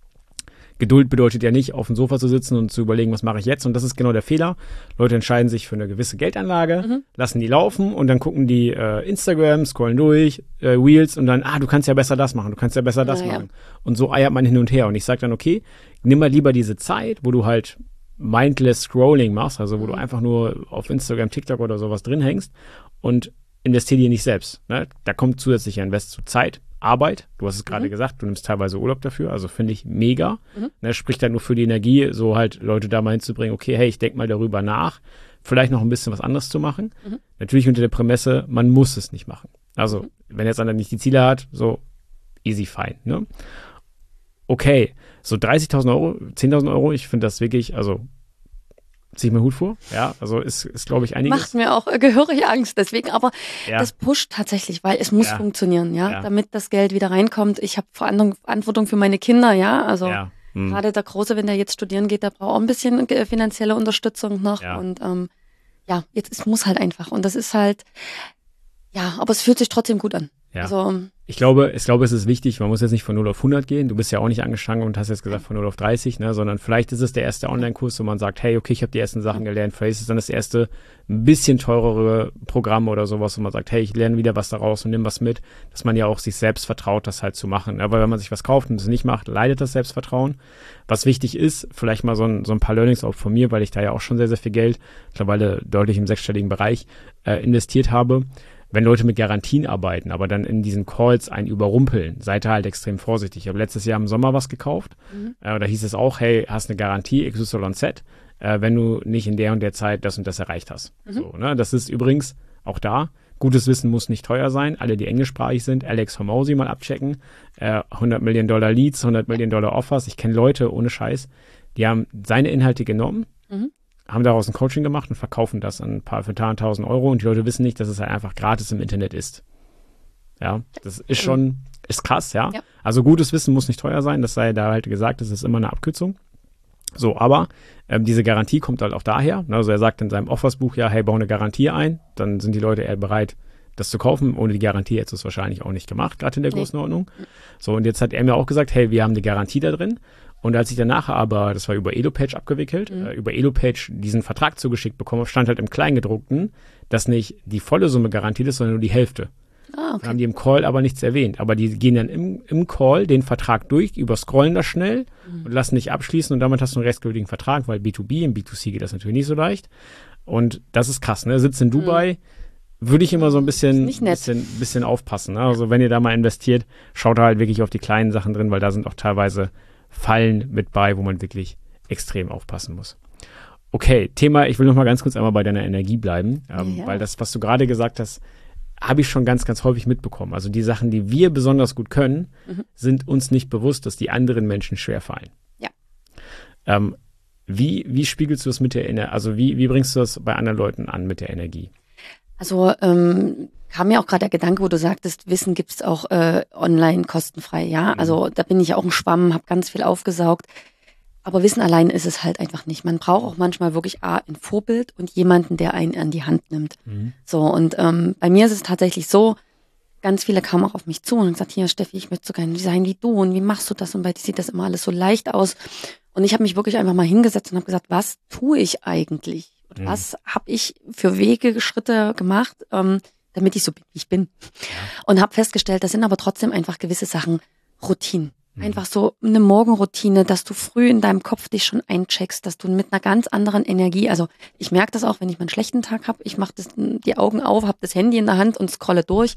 Geduld bedeutet ja nicht, auf dem Sofa zu sitzen und zu überlegen, was mache ich jetzt. Und das ist genau der Fehler. Leute entscheiden sich für eine gewisse Geldanlage, mhm. lassen die laufen und dann gucken die äh, Instagram, scrollen durch, äh, Reels und dann, ah, du kannst ja besser das machen, du kannst ja besser das Na, machen. Ja. Und so eiert man hin und her. Und ich sage dann, okay, nimm mal lieber diese Zeit, wo du halt mindless Scrolling machst, also wo mhm. du einfach nur auf Instagram, TikTok oder sowas drin hängst und investier dir nicht selbst. Ne? Da kommt zusätzlicher Invest zu Zeit, Arbeit, du hast es gerade mhm. gesagt, du nimmst teilweise Urlaub dafür, also finde ich mega. Mhm. Ne, spricht halt nur für die Energie, so halt Leute da mal hinzubringen, okay, hey, ich denke mal darüber nach, vielleicht noch ein bisschen was anderes zu machen. Mhm. Natürlich unter der Prämisse, man muss es nicht machen. Also, mhm. wenn jetzt einer nicht die Ziele hat, so easy fine. Ne? Okay, so dreißigtausend Euro, zehntausend Euro, ich finde das wirklich, also zieh ich mir Hut vor, ja, also ist, ist glaube ich, einiges. Macht mir auch äh, gehörig Angst, deswegen, aber ja. das pusht tatsächlich, weil es muss ja. funktionieren, ja? ja, damit das Geld wieder reinkommt. Ich habe Verantwortung für meine Kinder, ja, also ja. hm. gerade der Große, wenn der jetzt studieren geht, der braucht auch ein bisschen finanzielle Unterstützung noch ja. und ähm, ja, jetzt, es muss halt einfach und das ist halt, ja, aber es fühlt sich trotzdem gut an. Ja. Also, ich glaube, ich glaube, es ist wichtig, man muss jetzt nicht von null auf hundert gehen. Du bist ja auch nicht angeschlagen und hast jetzt gesagt von null auf dreißig, ne, sondern vielleicht ist es der erste Online-Kurs, wo man sagt, hey, okay, ich habe die ersten Sachen gelernt. Vielleicht ist es dann das erste ein bisschen teurere Programm oder sowas, wo man sagt, hey, ich lerne wieder was daraus und nimm was mit, dass man ja auch sich selbst vertraut, das halt zu machen. Aber wenn man sich was kauft und es nicht macht, leidet das Selbstvertrauen. Was wichtig ist, vielleicht mal so ein, so ein paar Learnings auch von mir, weil ich da ja auch schon sehr, sehr viel Geld, mittlerweile deutlich im sechsstelligen Bereich, äh, investiert habe. Wenn Leute mit Garantien arbeiten, aber dann in diesen Calls einen überrumpeln, seid ihr halt extrem vorsichtig. Ich habe letztes Jahr im Sommer was gekauft. Mhm. Äh, da hieß es auch, hey, hast eine Garantie X Y Z, äh, wenn du nicht in der und der Zeit das und das erreicht hast. Mhm. So, ne? Das ist übrigens auch da. Gutes Wissen muss nicht teuer sein. Alle, die englischsprachig sind, Alex Hormozy mal abchecken. Äh, hundert Millionen Dollar Leads, hundert Millionen Dollar Offers. Ich kenne Leute ohne Scheiß, die haben seine Inhalte genommen, mhm. haben daraus ein Coaching gemacht und verkaufen das an ein paar für tausend Euro und die Leute wissen nicht, dass es halt einfach gratis im Internet ist. Ja, das ist schon, ist krass, ja. ja. Also gutes Wissen muss nicht teuer sein, das sei da halt gesagt, das ist immer eine Abkürzung. So, aber ähm, diese Garantie kommt halt auch daher. Also er sagt in seinem Offers-Buch, ja, hey, bau eine Garantie ein, dann sind die Leute eher bereit, das zu kaufen. Ohne die Garantie hättest du es wahrscheinlich auch nicht gemacht, gerade in der nee. Größenordnung. So, und jetzt hat er mir auch gesagt, hey, wir haben eine Garantie da drin. Und als ich danach aber, das war über Elopage abgewickelt, mhm. äh, über Elopage diesen Vertrag zugeschickt bekommen, stand halt im Kleingedruckten, dass nicht die volle Summe garantiert ist, sondern nur die Hälfte. Ah, okay. Dann haben die im Call aber nichts erwähnt. Aber die gehen dann im, im Call den Vertrag durch, überscrollen das schnell mhm. und lassen dich abschließen und damit hast du einen rechtsgültigen Vertrag, weil B zwei B, im B zwei C geht das natürlich nicht so leicht. Und das ist krass, ne? Sitzt in Dubai, mhm. würde ich immer so ein bisschen, bisschen, bisschen aufpassen. Ne? Also wenn ihr da mal investiert, schaut da halt wirklich auf die kleinen Sachen drin, weil da sind auch teilweise Fallen mit bei, wo man wirklich extrem aufpassen muss. Okay, Thema, ich will noch mal ganz kurz einmal bei deiner Energie bleiben, ähm, ja. weil das, was du gerade gesagt hast, habe ich schon ganz, ganz häufig mitbekommen. Also die Sachen, die wir besonders gut können, mhm. sind uns nicht bewusst, dass die anderen Menschen schwerfallen. Ja. Ähm, wie, wie spiegelst du das mit der Energie, also wie, wie bringst du das bei anderen Leuten an mit der Energie? Also ähm, kam mir auch gerade der Gedanke, wo du sagtest, Wissen gibt's auch äh, online kostenfrei, ja. Mhm. Also da bin ich auch ein Schwamm, habe ganz viel aufgesaugt. Aber Wissen allein ist es halt einfach nicht. Man braucht auch manchmal wirklich A, ein Vorbild und jemanden, der einen an die Hand nimmt. Mhm. So, und ähm, bei mir ist es tatsächlich so, ganz viele kamen auch auf mich zu und haben gesagt, hier Steffi, ich möchte so gerne sein wie du und wie machst du das? Und bei dir sieht das immer alles so leicht aus. Und ich habe mich wirklich einfach mal hingesetzt und habe gesagt, was tue ich eigentlich? Und mhm. was habe ich für Wege, Schritte gemacht, ähm, damit ich so bin, wie ich bin? Ja. Und habe festgestellt, das sind aber trotzdem einfach gewisse Sachen, Routinen. Einfach so eine Morgenroutine, dass du früh in deinem Kopf dich schon eincheckst, dass du mit einer ganz anderen Energie, also ich merke das auch, wenn ich mal einen schlechten Tag habe, ich mache die Augen auf, habe das Handy in der Hand und scrolle durch,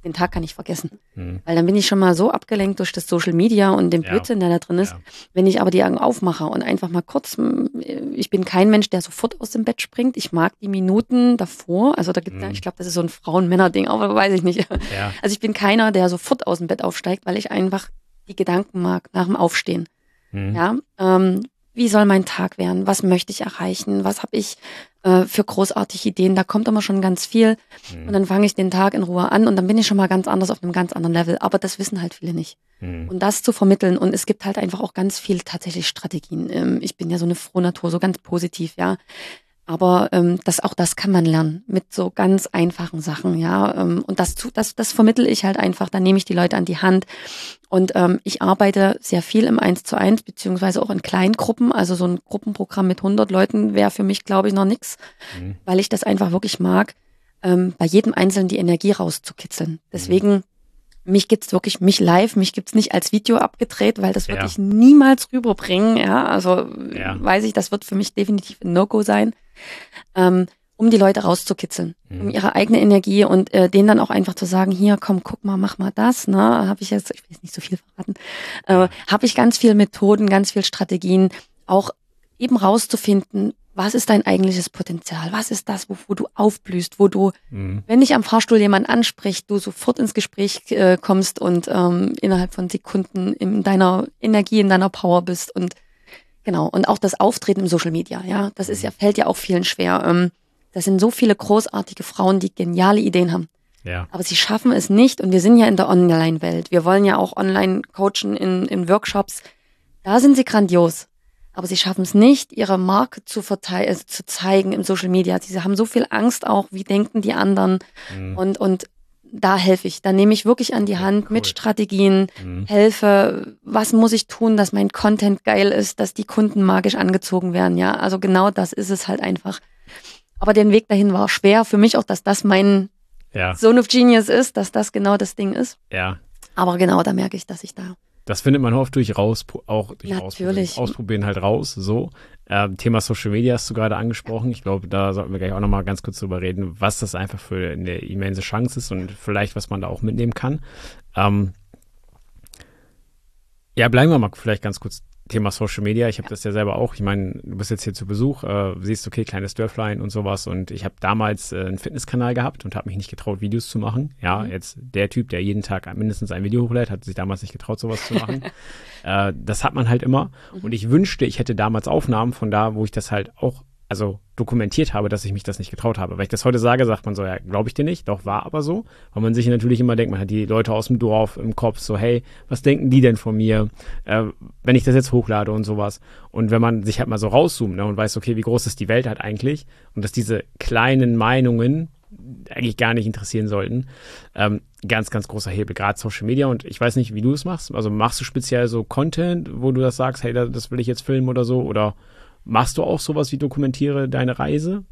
den Tag kann ich vergessen. Mhm. Weil dann bin ich schon mal so abgelenkt durch das Social Media und den Blödsinn, ja. der da drin ist. Ja. Wenn ich aber die Augen aufmache und einfach mal kurz, ich bin kein Mensch, der sofort aus dem Bett springt. Ich mag die Minuten davor. Also da gibt mhm. ich glaube, das ist so ein Frauen-Männer-Ding, aber weiß ich nicht. Ja. Also ich bin keiner, der sofort aus dem Bett aufsteigt, weil ich einfach die Gedanken mag nach dem Aufstehen. Mhm. Ja, ähm, wie soll mein Tag werden? Was möchte ich erreichen? Was habe ich äh, für großartige Ideen? Da kommt immer schon ganz viel. Mhm. Und dann fange ich den Tag in Ruhe an und dann bin ich schon mal ganz anders auf einem ganz anderen Level. Aber das wissen halt viele nicht. Mhm. Und das zu vermitteln. Und es gibt halt einfach auch ganz viel tatsächlich Strategien. Ähm, ich bin ja so eine Frohnatur, so ganz positiv, ja. Aber ähm, das, auch das kann man lernen mit so ganz einfachen Sachen, ja. Ähm, und das, das, das vermittel ich halt einfach. Da nehme ich die Leute an die Hand. Und ähm, ich arbeite sehr viel im Eins zu eins, beziehungsweise auch in Kleingruppen. Also so ein Gruppenprogramm mit hundert Leuten wäre für mich, glaube ich, noch nix, mhm. weil ich das einfach wirklich mag, ähm, bei jedem Einzelnen die Energie rauszukitzeln. Deswegen, mhm. mich gibt's wirklich, mich live, mich gibt's nicht als Video abgedreht, weil das würde ja. ich niemals rüberbringen. Ja, also ja. weiß ich, das wird für mich definitiv ein No-Go sein. Ähm, um die Leute rauszukitzeln, mhm. um ihre eigene Energie und äh, denen dann auch einfach zu sagen, hier, komm, guck mal, mach mal das, ne, habe ich jetzt, ich will jetzt nicht so viel verraten, äh, habe ich ganz viel Methoden, ganz viel Strategien, auch eben rauszufinden, was ist dein eigentliches Potenzial, was ist das, wo, wo du aufblühst, wo du, mhm. wenn dich am Fahrstuhl jemand anspricht, du sofort ins Gespräch äh, kommst und ähm, innerhalb von Sekunden in deiner Energie, in deiner Power bist und genau, und auch das Auftreten im Social Media, ja, das ist ja, fällt ja auch vielen schwer. Ähm, das sind so viele großartige Frauen, die geniale Ideen haben. Ja. Aber sie schaffen es nicht und wir sind ja in der Online-Welt. Wir wollen ja auch online coachen in, in Workshops. Da sind sie grandios. Aber sie schaffen es nicht, ihre Marke zu verteilen, also zu zeigen im Social Media. Sie haben so viel Angst auch, wie denken die anderen. Mhm. Und, und da helfe ich. Da nehme ich wirklich an die Hand cool. mit Strategien, mhm. helfe, was muss ich tun, dass mein Content geil ist, dass die Kunden magisch angezogen werden. Ja, also genau das ist es halt einfach. Aber der Weg dahin war schwer. Für mich auch, dass das mein ja. Zone of Genius ist, dass das genau das Ding ist. Ja. Aber genau, da merke ich, dass ich da... Das findet man oft durch raus, auch durch Ausprobieren, Ausprobieren halt raus, so. Ähm, Thema Social Media hast du gerade angesprochen. Ich glaube, da sollten wir gleich auch nochmal ganz kurz drüber reden, was das einfach für eine immense Chance ist und vielleicht, was man da auch mitnehmen kann. Ähm, ja, bleiben wir mal vielleicht ganz kurz Thema Social Media. Ich habe das ja selber auch. Ich meine, du bist jetzt hier zu Besuch, äh, siehst, okay, kleines Dörflein und sowas. Und ich habe damals äh, einen Fitnesskanal gehabt und habe mich nicht getraut, Videos zu machen. Ja, mhm. jetzt der Typ, der jeden Tag mindestens ein Video hochlädt, hat sich damals nicht getraut, sowas zu machen. äh, das hat man halt immer. Mhm. Und ich wünschte, ich hätte damals Aufnahmen von da, wo ich das halt auch also dokumentiert habe, dass ich mich das nicht getraut habe. Weil ich das heute sage, sagt man so, ja, glaube ich dir nicht. Doch, war aber so. Weil man sich natürlich immer denkt, man hat die Leute aus dem Dorf im Kopf, so, hey, was denken die denn von mir, äh, wenn ich das jetzt hochlade und sowas. Und wenn man sich halt mal so rauszoomt, ne, und weiß, okay, wie groß ist die Welt halt eigentlich und dass diese kleinen Meinungen eigentlich gar nicht interessieren sollten, ähm, ganz, ganz großer Hebel, gerade Social Media. Und ich weiß nicht, wie du es machst. Also machst du speziell so Content, wo du das sagst, hey, das will ich jetzt filmen oder so, oder machst du auch sowas wie dokumentiere deine Reise?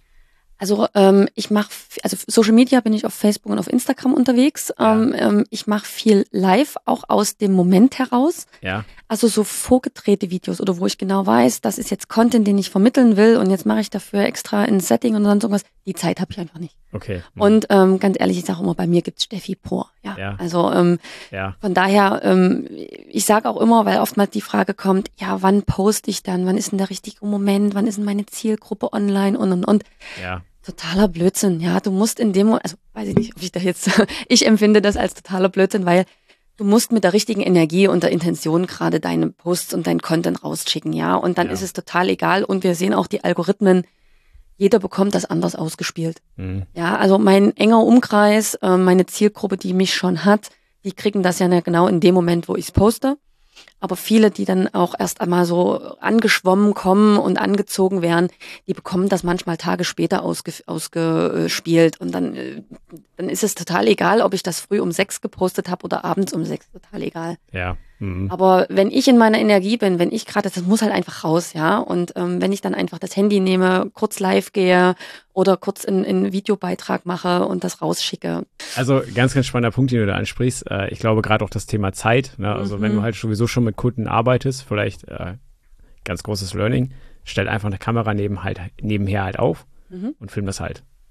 Also ähm, ich mache, also Social Media bin ich auf Facebook und auf Instagram unterwegs. Ja. Ähm, ähm, ich mache viel live, auch aus dem Moment heraus. Ja. Also so vorgedrehte Videos oder wo ich genau weiß, das ist jetzt Content, den ich vermitteln will und jetzt mache ich dafür extra ein Setting und sonst irgendwas. Die Zeit habe ich einfach nicht. Okay. Mhm. Und ähm, ganz ehrlich, ich sage immer, bei mir gibt's Steffi pur. Ja. ja. Also ähm, ja. von daher, ähm, ich sage auch immer, weil oftmals die Frage kommt, ja, wann poste ich dann? Wann ist denn der richtige Moment? Wann ist denn meine Zielgruppe online? Und und und. Ja. Totaler Blödsinn, ja, du musst in dem Moment, also weiß ich nicht, ob ich da jetzt, ich empfinde das als totaler Blödsinn, weil du musst mit der richtigen Energie und der Intention gerade deine Posts und dein Content rausschicken, ja, und dann ja. ist es total egal und wir sehen auch die Algorithmen, jeder bekommt das anders ausgespielt. Mhm. Ja, also mein enger Umkreis, äh, meine Zielgruppe, die mich schon hat, die kriegen das ja genau in dem Moment, wo ich es poste. Aber viele, die dann auch erst einmal so angeschwommen kommen und angezogen werden, die bekommen das manchmal Tage später ausge, ausgespielt. Und dann, dann ist es total egal, ob ich das früh um sechs gepostet habe oder abends um sechs, total egal. Ja. Mhm. Aber wenn ich in meiner Energie bin, wenn ich gerade, das muss halt einfach raus, ja. Und ähm, wenn ich dann einfach das Handy nehme, kurz live gehe oder kurz einen, einen Videobeitrag mache und das rausschicke. Also ganz, ganz spannender Punkt, den du da ansprichst. Äh, ich glaube gerade auch das Thema Zeit. Ne? Also mhm. wenn du halt sowieso schon mit Kunden arbeitest, vielleicht äh, ganz großes Learning, stell einfach eine Kamera neben halt, nebenher halt auf mhm. und film das halt.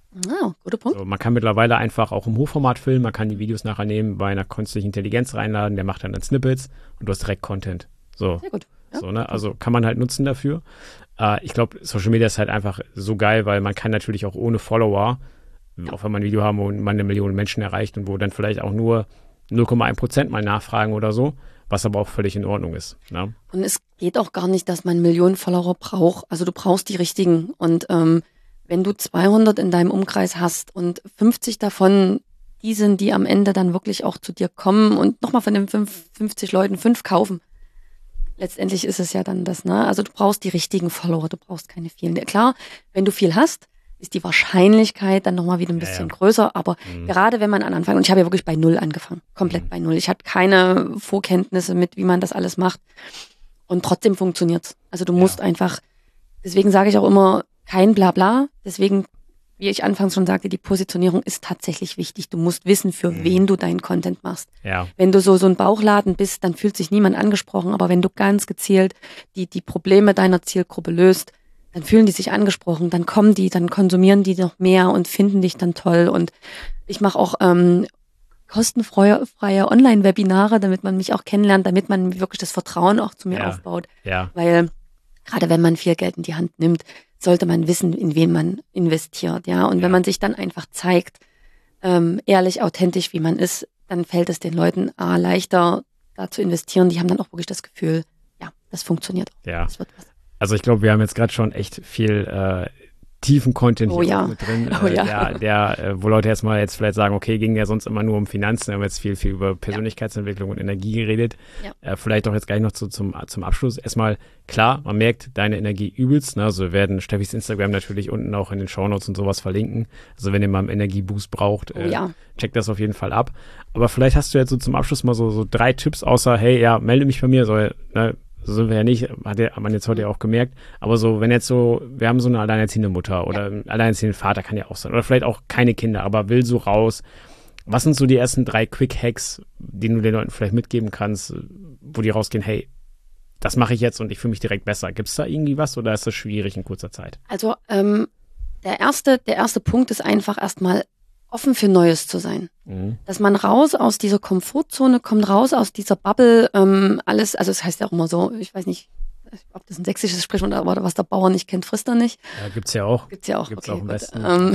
Ah, guter Punkt. So, man kann mittlerweile einfach auch im Hochformat filmen, man kann die Videos nachher nehmen, bei einer künstlichen Intelligenz reinladen, der macht dann, dann Snippets und du hast direkt Content. So, Sehr gut. Ja. so ne? Also kann man halt nutzen dafür. Äh, ich glaube, Social Media ist halt einfach so geil, weil man kann natürlich auch ohne Follower, ja. auch wenn man ein Video haben, wo man eine Million Menschen erreicht und wo dann vielleicht auch nur null Komma eins Prozent mal nachfragen oder so, was aber auch völlig in Ordnung ist. Ne? Und es geht auch gar nicht, dass man Millionen Follower braucht. Also du brauchst die richtigen. Und ähm, wenn du zweihundert in deinem Umkreis hast und fünfzig davon die sind, die am Ende dann wirklich auch zu dir kommen und nochmal von den fünfzig Leuten fünf kaufen. Letztendlich ist es ja dann das, ne? Also du brauchst die richtigen Follower, du brauchst keine vielen. Klar, wenn du viel hast, ist die Wahrscheinlichkeit dann nochmal wieder ein bisschen ja, ja. größer. Aber mhm. gerade wenn man an Anfang, und ich habe ja wirklich bei Null angefangen, komplett mhm. bei Null. Ich hatte keine Vorkenntnisse mit, wie man das alles macht. Und trotzdem funktioniert's. Also du musst ja. einfach, deswegen sage ich auch immer, kein Blabla. Deswegen, wie ich anfangs schon sagte, die Positionierung ist tatsächlich wichtig. Du musst wissen, für mhm. wen du deinen Content machst. Ja. Wenn du so, so ein Bauchladen bist, dann fühlt sich niemand angesprochen. Aber wenn du ganz gezielt die, die Probleme deiner Zielgruppe löst, dann fühlen die sich angesprochen, dann kommen die, dann konsumieren die noch mehr und finden dich dann toll. Und ich mache auch ähm, kostenfreie freie Online-Webinare, damit man mich auch kennenlernt, damit man wirklich das Vertrauen auch zu mir ja. aufbaut. Ja. Weil gerade wenn man viel Geld in die Hand nimmt, sollte man wissen, in wen man investiert. Ja. Und ja. wenn man sich dann einfach zeigt, ähm, ehrlich, authentisch, wie man ist, dann fällt es den Leuten A, leichter, da zu investieren. Die haben dann auch wirklich das Gefühl, ja, das funktioniert. Ja. Das wird was. Also ich glaube, wir haben jetzt gerade schon echt viel äh, tiefen Content oh, hier ja. mit drin, oh, äh, ja. der, der äh, wo Leute jetzt mal jetzt vielleicht sagen, okay, ging ja sonst immer nur um Finanzen, wir haben jetzt viel, viel über Persönlichkeitsentwicklung und Energie geredet. Ja. Äh, vielleicht auch jetzt gleich noch zu, zum, zum Abschluss. Erstmal, klar, man merkt deine Energie übelst, ne? Also wir werden Steffis Instagram natürlich unten auch in den Shownotes und sowas verlinken. Also wenn ihr mal einen Energieboost braucht, äh, oh, ja. checkt das auf jeden Fall ab. Aber vielleicht hast du jetzt so zum Abschluss mal so, so drei Tipps, außer, hey, ja, melde mich bei mir, soll, ne, so sind wir ja nicht, hat, der, hat man jetzt heute ja auch gemerkt, aber so, wenn jetzt so, wir haben so eine alleinerziehende Mutter oder ja. einen alleinerziehenden Vater, kann ja auch sein, oder vielleicht auch keine Kinder, aber will so raus. Was sind so die ersten drei Quick-Hacks, die du den Leuten vielleicht mitgeben kannst, wo die rausgehen, hey, das mache ich jetzt und ich fühle mich direkt besser. Gibt es da irgendwie was oder ist das schwierig in kurzer Zeit? Also ähm, der erste, der erste Punkt ist einfach erstmal offen für Neues zu sein. Mhm. Dass man raus aus dieser Komfortzone kommt, raus aus dieser Bubble, ähm, alles, also es heißt ja auch immer so, ich weiß nicht, ob das ein sächsisches Sprichwort ist, aber was der Bauer nicht kennt, frisst er nicht. Ja, gibt's ja auch. Gibt's ja auch, gibt's okay, auch im Westen. Ähm,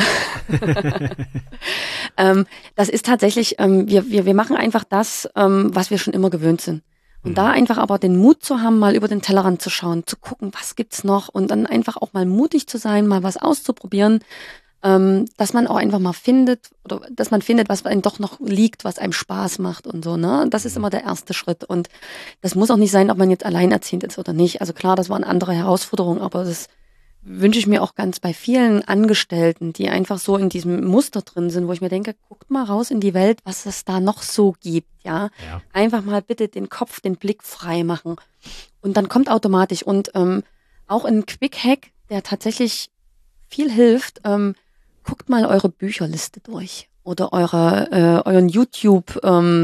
ähm, das ist tatsächlich, ähm, wir, wir, wir machen einfach das, ähm, was wir schon immer gewöhnt sind. Und mhm. da einfach aber den Mut zu haben, mal über den Tellerrand zu schauen, zu gucken, was gibt's noch und dann einfach auch mal mutig zu sein, mal was auszuprobieren. Ähm, dass man auch einfach mal findet, oder dass man findet, was einem doch noch liegt, was einem Spaß macht und so, ne? Das ist immer der erste Schritt. Und das muss auch nicht sein, ob man jetzt alleinerziehend ist oder nicht. Also klar, das war eine andere Herausforderung, aber das wünsche ich mir auch ganz bei vielen Angestellten, die einfach so in diesem Muster drin sind, wo ich mir denke, guckt mal raus in die Welt, was es da noch so gibt, ja? Ja. Einfach mal bitte den Kopf, den Blick frei machen. Und dann kommt automatisch. Und ähm, auch ein Quick-Hack, der tatsächlich viel hilft, ähm, guckt mal eure Bücherliste durch oder eure äh, euren YouTube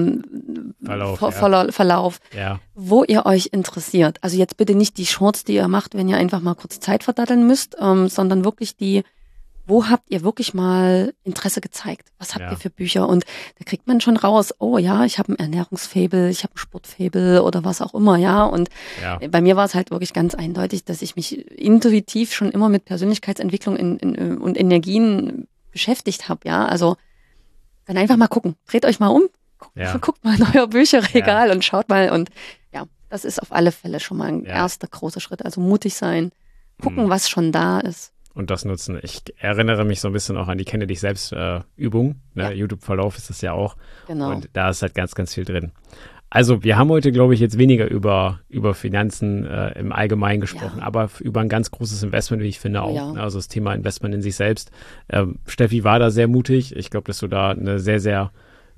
ähm, Verlauf, Ver- ja. Verlauf, ja. wo ihr euch interessiert. Also jetzt bitte nicht die Shorts, die ihr macht, wenn ihr einfach mal kurz Zeit verdatteln müsst, ähm, sondern wirklich die, wo habt ihr wirklich mal Interesse gezeigt? Was habt ja. ihr für Bücher? Und da kriegt man schon raus, oh ja, ich habe ein Ernährungsfabel, ich habe ein Sportfabel oder was auch immer, ja. Und ja. bei mir war es halt wirklich ganz eindeutig, dass ich mich intuitiv schon immer mit Persönlichkeitsentwicklung in, in, und Energien beschäftigt habe, ja. Also dann einfach mal gucken. Dreht euch mal um, guckt, ja. guckt mal in euer Bücherregal ja. und schaut mal. Und ja, das ist auf alle Fälle schon mal ein ja. erster großer Schritt. Also mutig sein, gucken, mhm. was schon da ist. Und das nutzen. Ich erinnere mich so ein bisschen auch an die Kenne dich selbst äh, Übung. Ne? Ja. YouTube-Verlauf ist das ja auch. Genau. Und da ist halt ganz, ganz viel drin. Also wir haben heute, glaube ich, jetzt weniger über, über Finanzen äh, im Allgemeinen gesprochen, ja. aber über ein ganz großes Investment, wie ich finde auch. Ja. Also das Thema Investment in sich selbst. Ähm, Steffi war da sehr mutig. Ich glaube, dass du da eine sehr, sehr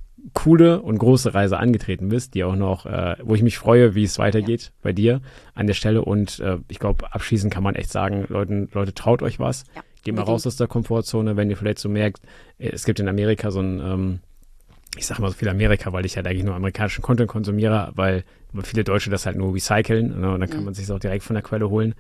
coole und große Reise angetreten bist, die auch noch, äh, wo ich mich freue, wie es weitergeht ja. bei dir an der Stelle. Und äh, ich glaube, abschließend kann man echt sagen, Leuten, Leute, traut euch was. Ja. Geht mal raus aus der Komfortzone, wenn ihr vielleicht so merkt, es gibt in Amerika so ein, ähm, ich sage mal so viel Amerika, weil ich halt eigentlich nur amerikanischen Content konsumiere, weil viele Deutsche das halt nur recyceln, ne, und dann kann man sich das auch direkt von der Quelle holen.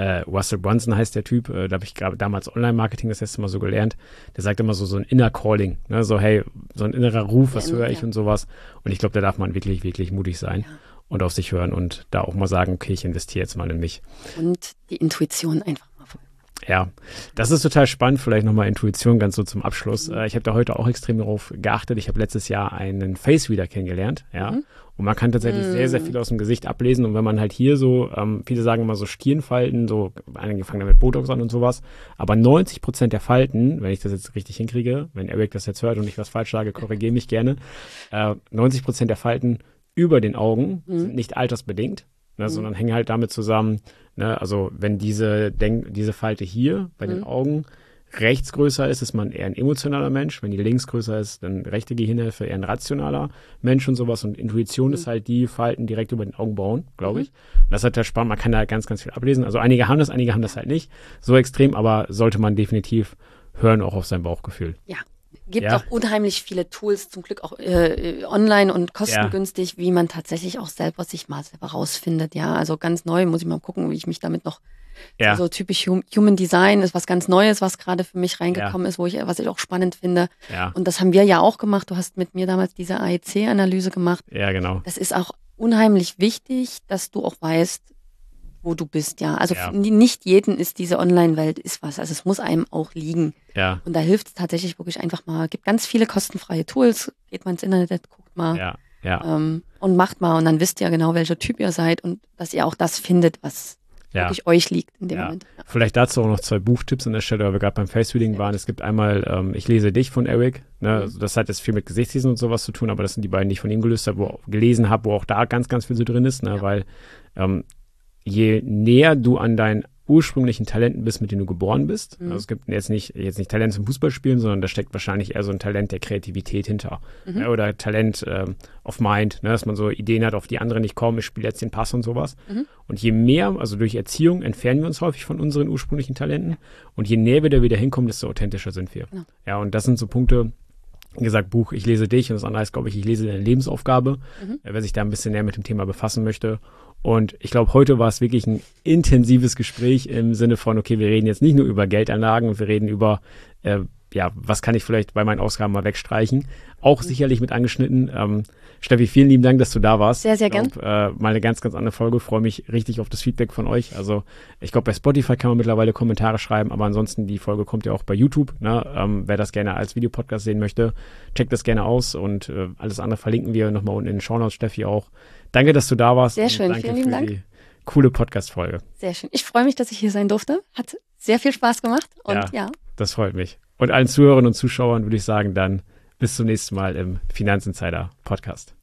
äh, Russell Brunson heißt der Typ, äh, da habe ich gerade damals Online-Marketing das erste Mal so gelernt, der sagt immer so, so ein Inner Calling, ne? So hey, so ein innerer Ruf, was ja, höre ich ja. und sowas. Und ich glaube, da darf man wirklich, wirklich mutig sein. Ja. Und auf sich hören und da auch mal sagen, okay, ich investiere jetzt mal in mich. Und die Intuition einfach mal folgen. Ja, das ist total spannend, vielleicht nochmal Intuition ganz so zum Abschluss. Mhm. Ich habe da heute auch extrem darauf geachtet. Ich habe letztes Jahr einen Face-Reader kennengelernt, ja. Mhm. Und man kann tatsächlich mhm. sehr, sehr viel aus dem Gesicht ablesen. Und wenn man halt hier so, ähm, viele sagen immer so Stirnfalten, so angefangen damit Botox an und sowas. Aber neunzig Prozent der Falten, wenn ich das jetzt richtig hinkriege, wenn Eric das jetzt hört und ich was falsch sage, korrigiere mich gerne, äh, neunzig Prozent der Falten über den Augen mhm. sind nicht altersbedingt, ne, mhm. sondern hängen halt damit zusammen, ne, also wenn diese, Denk diese Falte hier bei mhm. den Augen rechts größer ist, ist man eher ein emotionaler Mensch. Wenn die links größer ist, dann rechte Gehirnhälfte eher ein rationaler Mensch und sowas. Und Intuition mhm. ist halt die Falten direkt über den Augenbrauen, glaube ich. Mhm. Das ist halt spannend. Man kann da ganz, ganz viel ablesen. Also einige haben das, einige haben das halt nicht. So extrem, aber sollte man definitiv hören, auch auf sein Bauchgefühl. Ja. Gibt ja. auch unheimlich viele Tools, zum Glück auch äh, online und kostengünstig, ja. wie man tatsächlich auch selber sich mal selber rausfindet. Ja, also ganz neu, muss ich mal gucken, wie ich mich damit noch, ja. so typisch Human Design ist was ganz Neues, was gerade für mich reingekommen ja. ist, wo ich, was ich auch spannend finde. Ja. Und das haben wir ja auch gemacht. Du hast mit mir damals diese A E C-Analyse gemacht. Ja, genau. Das ist auch unheimlich wichtig, dass du auch weißt, wo du bist, ja. Also ja. nicht jeden ist diese Online-Welt ist was. Also es muss einem auch liegen. Ja. Und da hilft es tatsächlich wirklich einfach mal. Gibt ganz viele kostenfreie Tools. Geht mal ins Internet, guckt mal ja. Ja. Ähm, und macht mal. Und dann wisst ihr genau, welcher Typ ihr seid und dass ihr auch das findet, was ja. wirklich euch liegt in dem ja. Moment. Ja. Vielleicht dazu auch noch zwei Buchtipps an der Stelle, weil wir gerade beim Face-Reading waren. Es gibt einmal ähm, Ich lese dich von Eric. Ne? Mhm. Also das hat jetzt viel mit Gesichtslesen und sowas zu tun, aber das sind die beiden, die ich von ihm gelöst habe, wo gelesen habe, wo auch da ganz, ganz viel so drin ist, ne? Ja. Weil ähm, je näher du an deinen ursprünglichen Talenten bist, mit denen du geboren bist. Mhm. Also es gibt jetzt nicht, jetzt nicht Talent zum Fußballspielen, sondern da steckt wahrscheinlich eher so ein Talent der Kreativität hinter. Mhm. Ja, oder Talent ähm, of Mind, ne, dass man so Ideen hat, auf die andere nicht kommen, ich spiele jetzt den Pass und sowas. Mhm. Und je mehr, also durch Erziehung entfernen wir uns häufig von unseren ursprünglichen Talenten. Und je näher wir da wieder hinkommen, desto authentischer sind wir. Ja, ja und das sind so Punkte, wie gesagt, Buch Ich lese dich und das andere heißt, glaube ich, Ich lese deine Lebensaufgabe, mhm. wer sich da ein bisschen näher mit dem Thema befassen möchte. Und ich glaube, heute war es wirklich ein intensives Gespräch im Sinne von, okay, wir reden jetzt nicht nur über Geldanlagen und wir reden über, äh, ja, was kann ich vielleicht bei meinen Ausgaben mal wegstreichen. Auch mhm. sicherlich mit angeschnitten. Ähm, Steffi, vielen lieben Dank, dass du da warst. Sehr, sehr gern. Äh, mal eine ganz, ganz andere Folge. Freue mich richtig auf das Feedback von euch. Also ich glaube, bei Spotify kann man mittlerweile Kommentare schreiben, aber ansonsten, die Folge kommt ja auch bei YouTube. Ne? Ähm, wer das gerne als Videopodcast sehen möchte, checkt das gerne aus und äh, alles andere verlinken wir nochmal unten in den Shownotes, Steffi auch. Danke, dass du da warst. Sehr schön, danke vielen lieben Dank. Die coole Podcast-Folge. Sehr schön. Ich freue mich, dass ich hier sein durfte. Hat sehr viel Spaß gemacht. Und ja, ja. Das freut mich. Und allen Zuhörern und Zuschauern würde ich sagen, dann bis zum nächsten Mal im Finanzinsider Podcast.